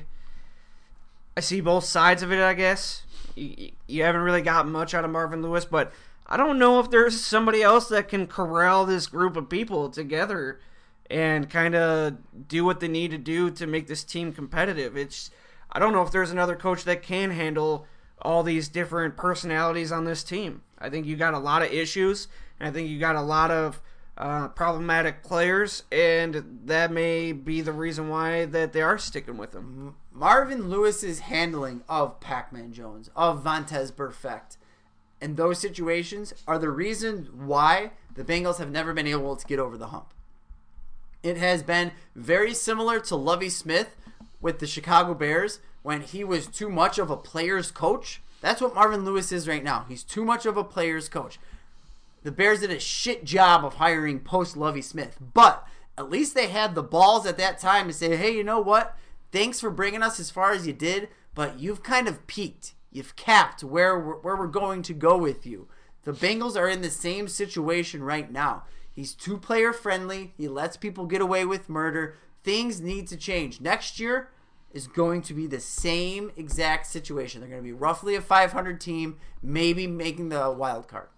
I see both sides of it, I guess. You haven't really got much out of Marvin Lewis, but I don't know if there's somebody else that can corral this group of people together and kind of do what they need to do to make this team competitive. I don't know if there's another coach that can handle all these different personalities on this team. I think you got a lot of issues, and I think you got a lot of problematic players, and that may be the reason why that they are sticking with him. Marvin Lewis's handling of Pac-Man Jones, of Vontaze Burfict, and those situations are the reason why the Bengals have never been able to get over the hump. It has been very similar to Lovie Smith with the Chicago Bears when he was too much of a player's coach. That's what Marvin Lewis is right now. He's too much of a player's coach. The Bears did a shit job of hiring post-Lovie Smith, but at least they had the balls at that time to say, hey, you know what? Thanks for bringing us as far as you did, but you've kind of peaked. You've capped where we're going to go with you. The Bengals are in the same situation right now. He's too player friendly. He lets people get away with murder. Things need to change. Next year is going to be the same exact situation. They're going to be roughly a 500 team, maybe making the wild card.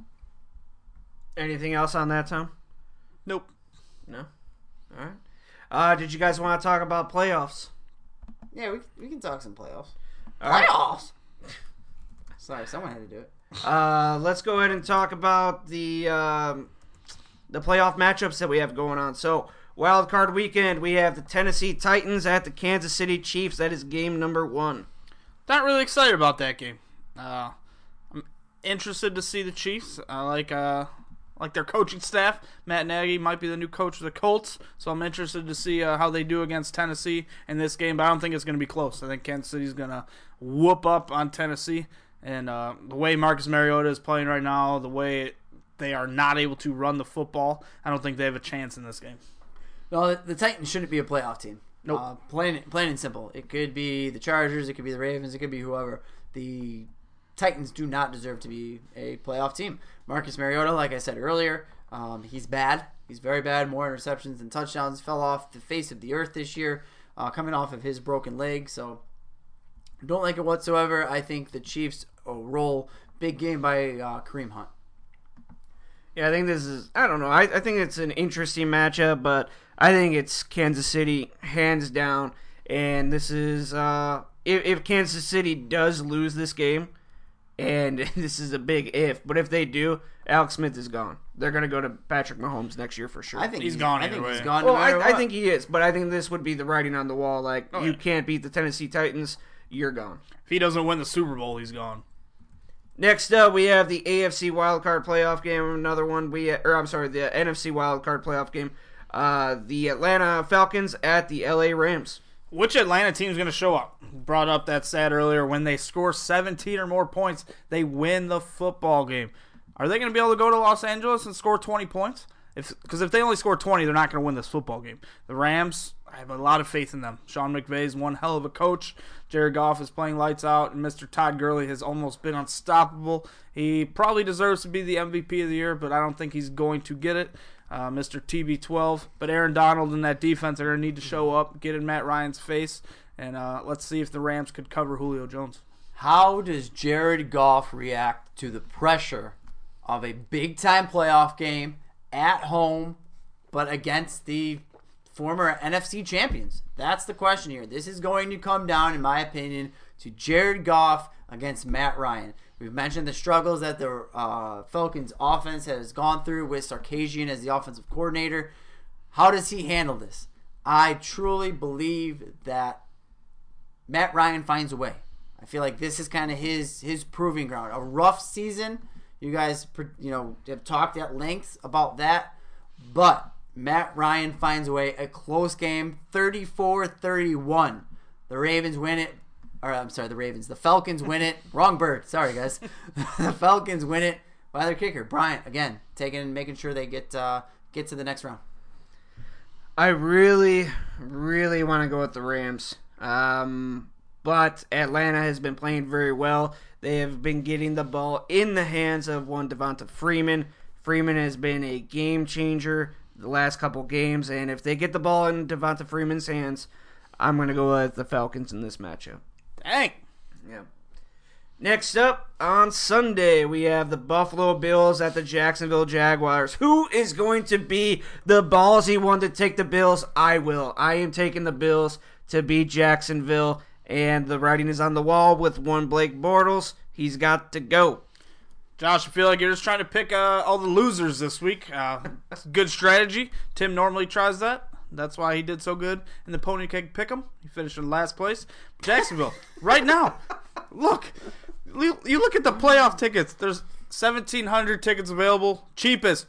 Anything else on that, Tom? Nope. No? All right. Did you guys want to talk about playoffs? Yeah, we can talk some playoffs. All right. Playoffs? Sorry, someone had to do it. Let's go ahead and talk about the playoff matchups that we have going on. So, wild card weekend, we have the Tennessee Titans at the Kansas City Chiefs. That is game number 1. Not really excited about that game. I'm interested to see the Chiefs. I like their coaching staff. Matt Nagy might be the new coach of the Colts, so I'm interested to see how they do against Tennessee in this game, but I don't think it's going to be close. I think Kansas City's going to whoop up on Tennessee, and the way Marcus Mariota is playing right now, the way they are not able to run the football, I don't think they have a chance in this game. No, the Titans shouldn't be a playoff team. Nope. Plain and simple. It could be the Chargers, it could be the Ravens, it could be whoever. The Titans do not deserve to be a playoff team. Marcus Mariota, like I said earlier, he's bad. He's very bad. More interceptions than touchdowns. Fell off the face of the earth this year, coming off of his broken leg. So, don't like it whatsoever. I think the Chiefs roll. Big game by Kareem Hunt. Yeah, I think this is, I don't know. I think it's an interesting matchup, but I think it's Kansas City hands down. And this is, if Kansas City does lose this game, and this is a big if, but if they do, Alex Smith is gone. They're going to go to Patrick Mahomes next year for sure. I think he's gone. I think either he's way. gone. Well, No matter I what. think he is, but I think this would be the writing on the wall. Like, you yeah. can't beat the Tennessee Titans, you're gone. If he doesn't win the Super Bowl, he's gone. Next up, we have the AFC wildcard playoff game. Another one. The NFC wildcard playoff game. The Atlanta Falcons at the LA Rams. Which Atlanta team is going to show up? Brought up that stat earlier. When they score 17 or more points, they win the football game. Are they going to be able to go to Los Angeles and score 20 points? Because if they only score 20, they're not going to win this football game. The Rams, I have a lot of faith in them. Sean McVay is one hell of a coach. Jared Goff is playing lights out, and Mr. Todd Gurley has almost been unstoppable. He probably deserves to be the MVP of the year, but I don't think he's going to get it. Mr. TB12. But Aaron Donald and that defense are going to need to show up, get in Matt Ryan's face, and let's see if the Rams could cover Julio Jones. How does Jared Goff react to the pressure of a big-time playoff game at home, but against the former NFC champions? That's the question here. This is going to come down, in my opinion, to Jared Goff against Matt Ryan. We've mentioned the struggles that the Falcons offense has gone through with Sarkisian as the offensive coordinator. How does he handle this? I truly believe that Matt Ryan finds a way. I feel like this is kind of his proving ground. A rough season. You guys, have talked at length about that. But Matt Ryan finds a way. A close game, 34-31. The Ravens win it. The Ravens. The Falcons win it. Wrong bird. Sorry, guys. The Falcons win it by their kicker, Bryant. Again, making sure they get to the next round. I really, really want to go with the Rams. But Atlanta has been playing very well. They have been getting the ball in the hands of one Devonta Freeman. Freeman has been a game changer the last couple games, and if they get the ball in Devonta Freeman's hands, I'm going to go with the Falcons in this matchup. Dang. Yeah. Next up, on Sunday, we have the Buffalo Bills at the Jacksonville Jaguars. Who is going to be the ballsy one to take the Bills? I will. I am taking the Bills to beat Jacksonville, and the writing is on the wall with one Blake Bortles. He's got to go. Josh, I feel like you're just trying to pick all the losers this week. That's a good strategy. Tim normally tries that. That's why he did so good in the Pony Cake Pick'em. He finished in last place. Jacksonville, right now, look. You look at the playoff tickets. There's 1,700 tickets available. Cheapest,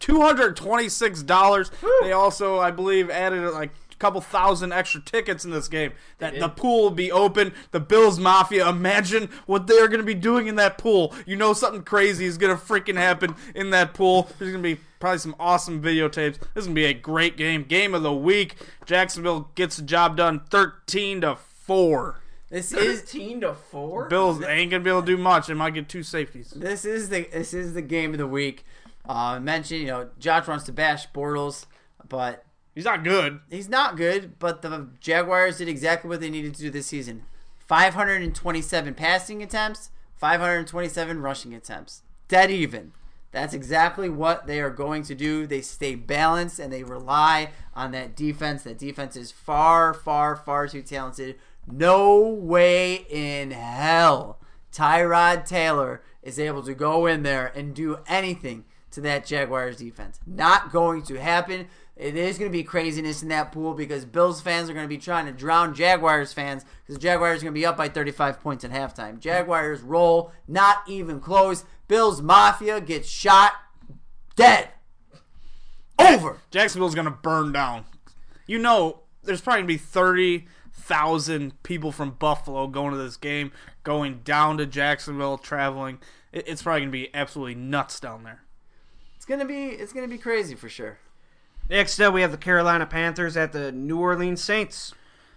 $226. They also, I believe, added like a couple thousand extra tickets in this game. That the pool will be open. The Bills Mafia, imagine what they're going to be doing in that pool. You know something crazy is going to freaking happen in that pool. There's going to be probably some awesome videotapes. This is going to be a great game. Game of the week. Jacksonville gets the job done 13-4. This is 13-4. Bills ain't gonna be able to do much. They might get 2 safeties. This is the game of the week. Mentioned, Josh wants to bash Bortles, but he's not good. He's not good. But the Jaguars did exactly what they needed to do this season: 527 passing attempts, 527 rushing attempts, dead even. That's exactly what they are going to do. They stay balanced and they rely on that defense. That defense is far, far, far too talented. No way in hell Tyrod Taylor is able to go in there and do anything to that Jaguars defense. Not going to happen. It is going to be craziness in that pool because Bills fans are going to be trying to drown Jaguars fans because the Jaguars are going to be up by 35 points at halftime. Jaguars roll, not even close. Bills Mafia gets shot dead. Over. Jacksonville's going to burn down. There's probably going to be 30,000 people from Buffalo going to this game, going down to Jacksonville, traveling. It's probably going to be absolutely nuts down there. It's going to be crazy for sure. Next up, we have the Carolina Panthers at the New Orleans Saints.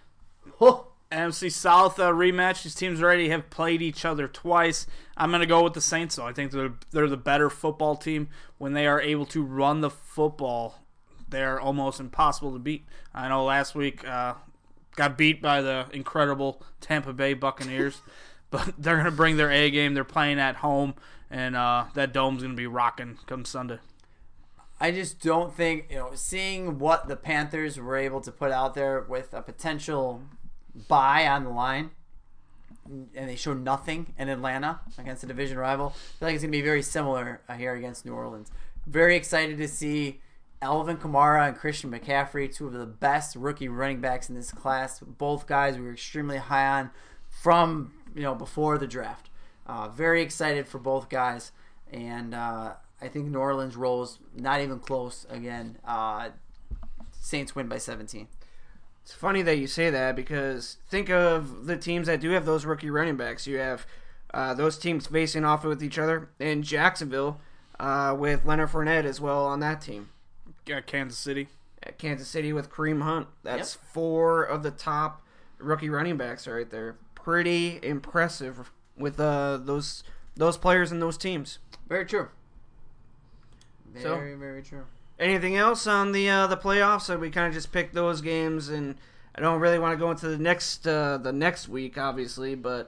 NFC South rematch. These teams already have played each other twice. I'm going to go with the Saints, though. I think they're the better football team. When they are able to run the football, they're almost impossible to beat. I know last week got beat by the incredible Tampa Bay Buccaneers, but they're going to bring their A game. They're playing at home, and that dome's going to be rocking come Sunday. I just don't think, seeing what the Panthers were able to put out there with a potential bye on the line, and they showed nothing in Atlanta against a division rival, I feel like it's going to be very similar here against New Orleans. Very excited to see Alvin Kamara and Christian McCaffrey, two of the best rookie running backs in this class. Both guys we were extremely high on from before the draft. Very excited for both guys, and I think New Orleans rolls not even close again. Saints win by 17. It's funny that you say that because think of the teams that do have those rookie running backs. You have those teams facing off with each other in Jacksonville with Leonard Fournette as well on that team. Kansas City. At Kansas City with Kareem Hunt. That's Yep. 4 of the top rookie running backs right there. Pretty impressive with those players and those teams. Very true. So- Very true. Anything else on the playoffs? So we kind of just picked those games, and I don't really want to go into the next week, obviously, but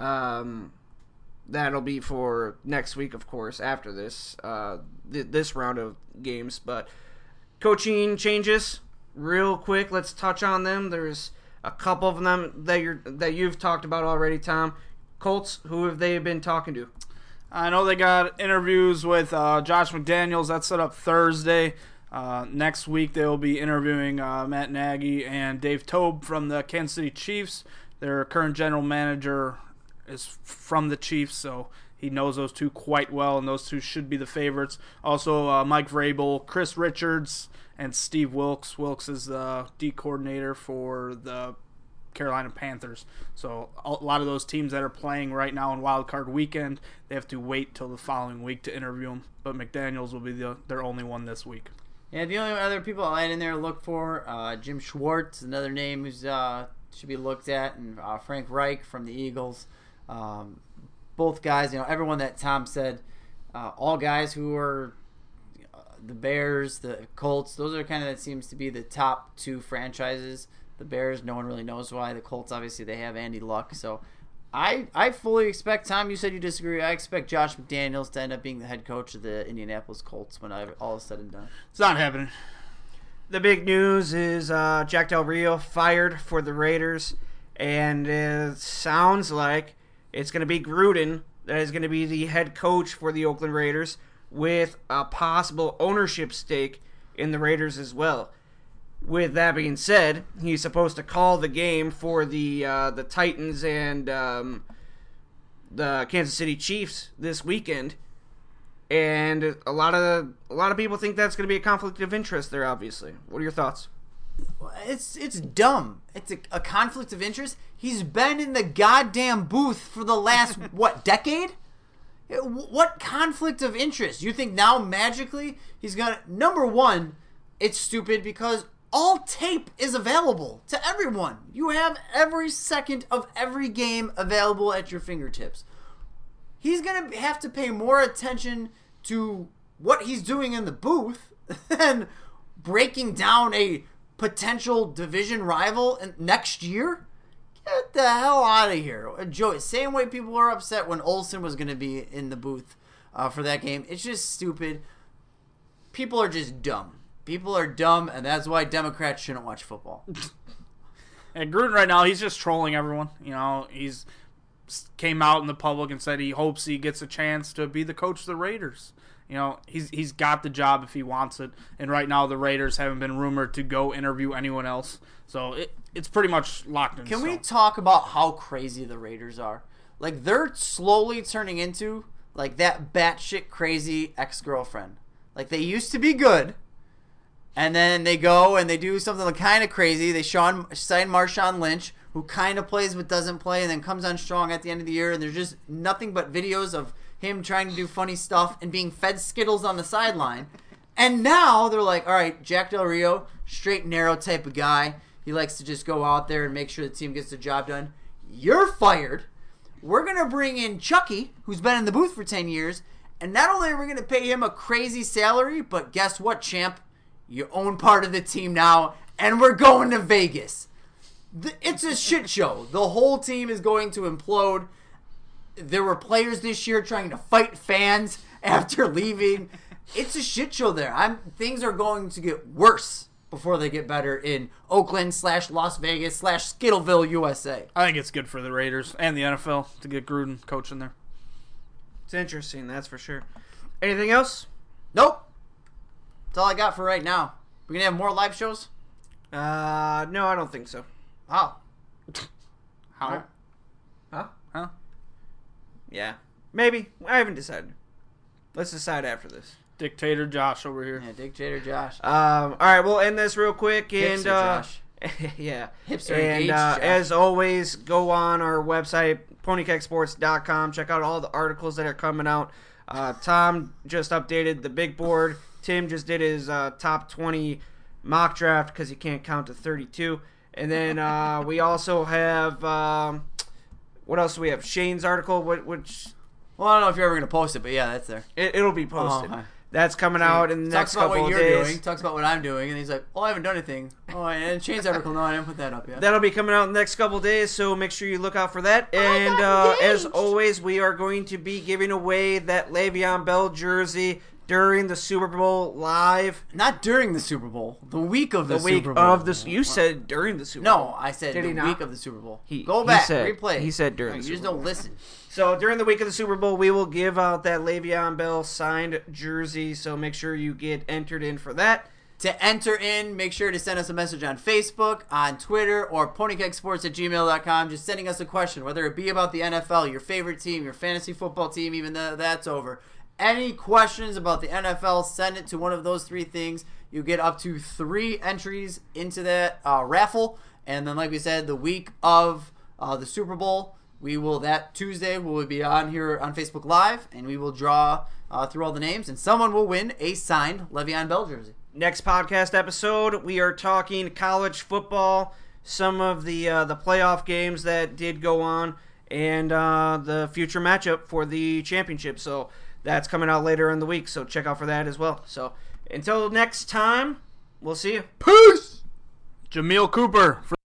that'll be for next week, of course, after this this round of games. But coaching changes, real quick. Let's touch on them. There's a couple of them that you've talked about already, Tom. Colts, who have they been talking to? I know they got interviews with Josh McDaniels. That's set up Thursday. Next week they will be interviewing Matt Nagy and Dave Toub from the Kansas City Chiefs. Their current general manager is from the Chiefs, so he knows those two quite well, and those two should be the favorites. Also, Mike Vrabel, Chris Richards, and Steve Wilks. Wilks is the D coordinator for the Carolina Panthers. So a lot of those teams that are playing right now in Wild Card Weekend, they have to wait till the following week to interview them. But McDaniels will be their only one this week. Yeah, the only other people I'll add in there to look for, Jim Schwartz, another name who's should be looked at, and Frank Reich from the Eagles. Both guys, everyone that Tom said, all guys who are the Bears, the Colts, those are kind of, that seems to be the top 2 franchises. The Bears, no one really knows why. The Colts, obviously, they have Andy Luck. So I fully expect, Tom, you said you disagree. I expect Josh McDaniels to end up being the head coach of the Indianapolis Colts when all is said and done. It's not happening. The big news is Jack Del Rio fired for the Raiders, and it sounds like it's going to be Gruden that is going to be the head coach for the Oakland Raiders with a possible ownership stake in the Raiders as well. With that being said, he's supposed to call the game for the Titans and the Kansas City Chiefs this weekend, and a lot of people think that's going to be a conflict of interest there. Obviously, what are your thoughts? It's dumb. It's a conflict of interest. He's been in the goddamn booth for the last decade? What conflict of interest? You think now magically he's gonna? Number one, it's stupid because all tape is available to everyone. You have every second of every game available at your fingertips. He's going to have to pay more attention to what he's doing in the booth than breaking down a potential division rival next year. Get the hell out of here. Joe, same way people were upset when Olsen was going to be in the booth for that game. It's just stupid. People are just dumb. People are dumb, and that's why Democrats shouldn't watch football. And Gruden right now, he's just trolling everyone. He's came out in the public and said he hopes he gets a chance to be the coach of the Raiders. He's got the job if he wants it. And right now, the Raiders haven't been rumored to go interview anyone else. So it's pretty much locked in Can stone. we talk about how crazy the Raiders are? Like, they're slowly turning into, like, that batshit crazy ex-girlfriend. Like, they used to be good. And then they go and they do something kind of crazy. They sign Marshawn Lynch, who kind of plays but doesn't play, and then comes on strong at the end of the year. And there's just nothing but videos of him trying to do funny stuff and being fed Skittles on the sideline. And now they're like, all right, Jack Del Rio, straight and narrow type of guy. He likes to just go out there and make sure the team gets the job done. You're fired. We're going to bring in Chucky, who's been in the booth for 10 years. And not only are we going to pay him a crazy salary, but guess what, champ? You own part of the team now, and we're going to Vegas. It's a shit show. The whole team is going to implode. There were players this year trying to fight fans after leaving. It's a shit show there. Things are going to get worse before they get better in Oakland / Las Vegas / Skittleville, USA. I think it's good for the Raiders and the NFL to get Gruden coaching there. It's interesting, that's for sure. Anything else? Nope. That's all I got for right now. We're going to have more live shows? No, I don't think so. How? How? Huh? Huh? Yeah. Maybe. I haven't decided. Let's decide after this. Dictator Josh over here. Yeah, Dictator Josh. All right, we'll end this real quick. And, Hipster Josh. yeah. Hipster and engaged Josh. as always, go on our website, ponycakesports.com. Check out all the articles that are coming out. Tom just updated the big board. Tim just did his top 20 mock draft because he can't count to 32. And then we also have, what else do we have? Shane's article, which... Well, I don't know if you're ever going to post it, but yeah, that's there. It'll be posted. Oh, okay. That's coming out in the next couple of days. Talks about what you're doing, talks about what I'm doing, and he's like, oh, I haven't done anything. Oh, and Shane's article, no, I didn't put that up yet. That'll be coming out in the next couple of days, so make sure you look out for that. And as always, we are going to be giving away that Le'Veon Bell jersey during the Super Bowl live. Not during the Super Bowl. The week of the Super Bowl. You said during the Super Bowl. No, I said the week of the Super Bowl. Go back, said, replay. He said during the You Super just Bowl. don't listen. So during the week of the Super Bowl, we will give out that Le'Veon Bell signed jersey, so make sure you get entered in for that. To enter in, make sure to send us a message on Facebook, on Twitter, or ponycakesports@gmail.com. Just sending us a question, whether it be about the NFL, your favorite team, your fantasy football team, even though that's over. Any questions about the NFL, send it to one of those three things. You get up to 3 entries into that raffle. And then, like we said, the week of the Super Bowl, that Tuesday, we will be on here on Facebook Live, and we will draw through all the names, and someone will win a signed Le'Veon Bell jersey. Next podcast episode, we are talking college football, some of the playoff games that did go on, and the future matchup for the championship. So that's coming out later in the week, so check out for that as well. So until next time, we'll see you. Peace! Jameel Cooper.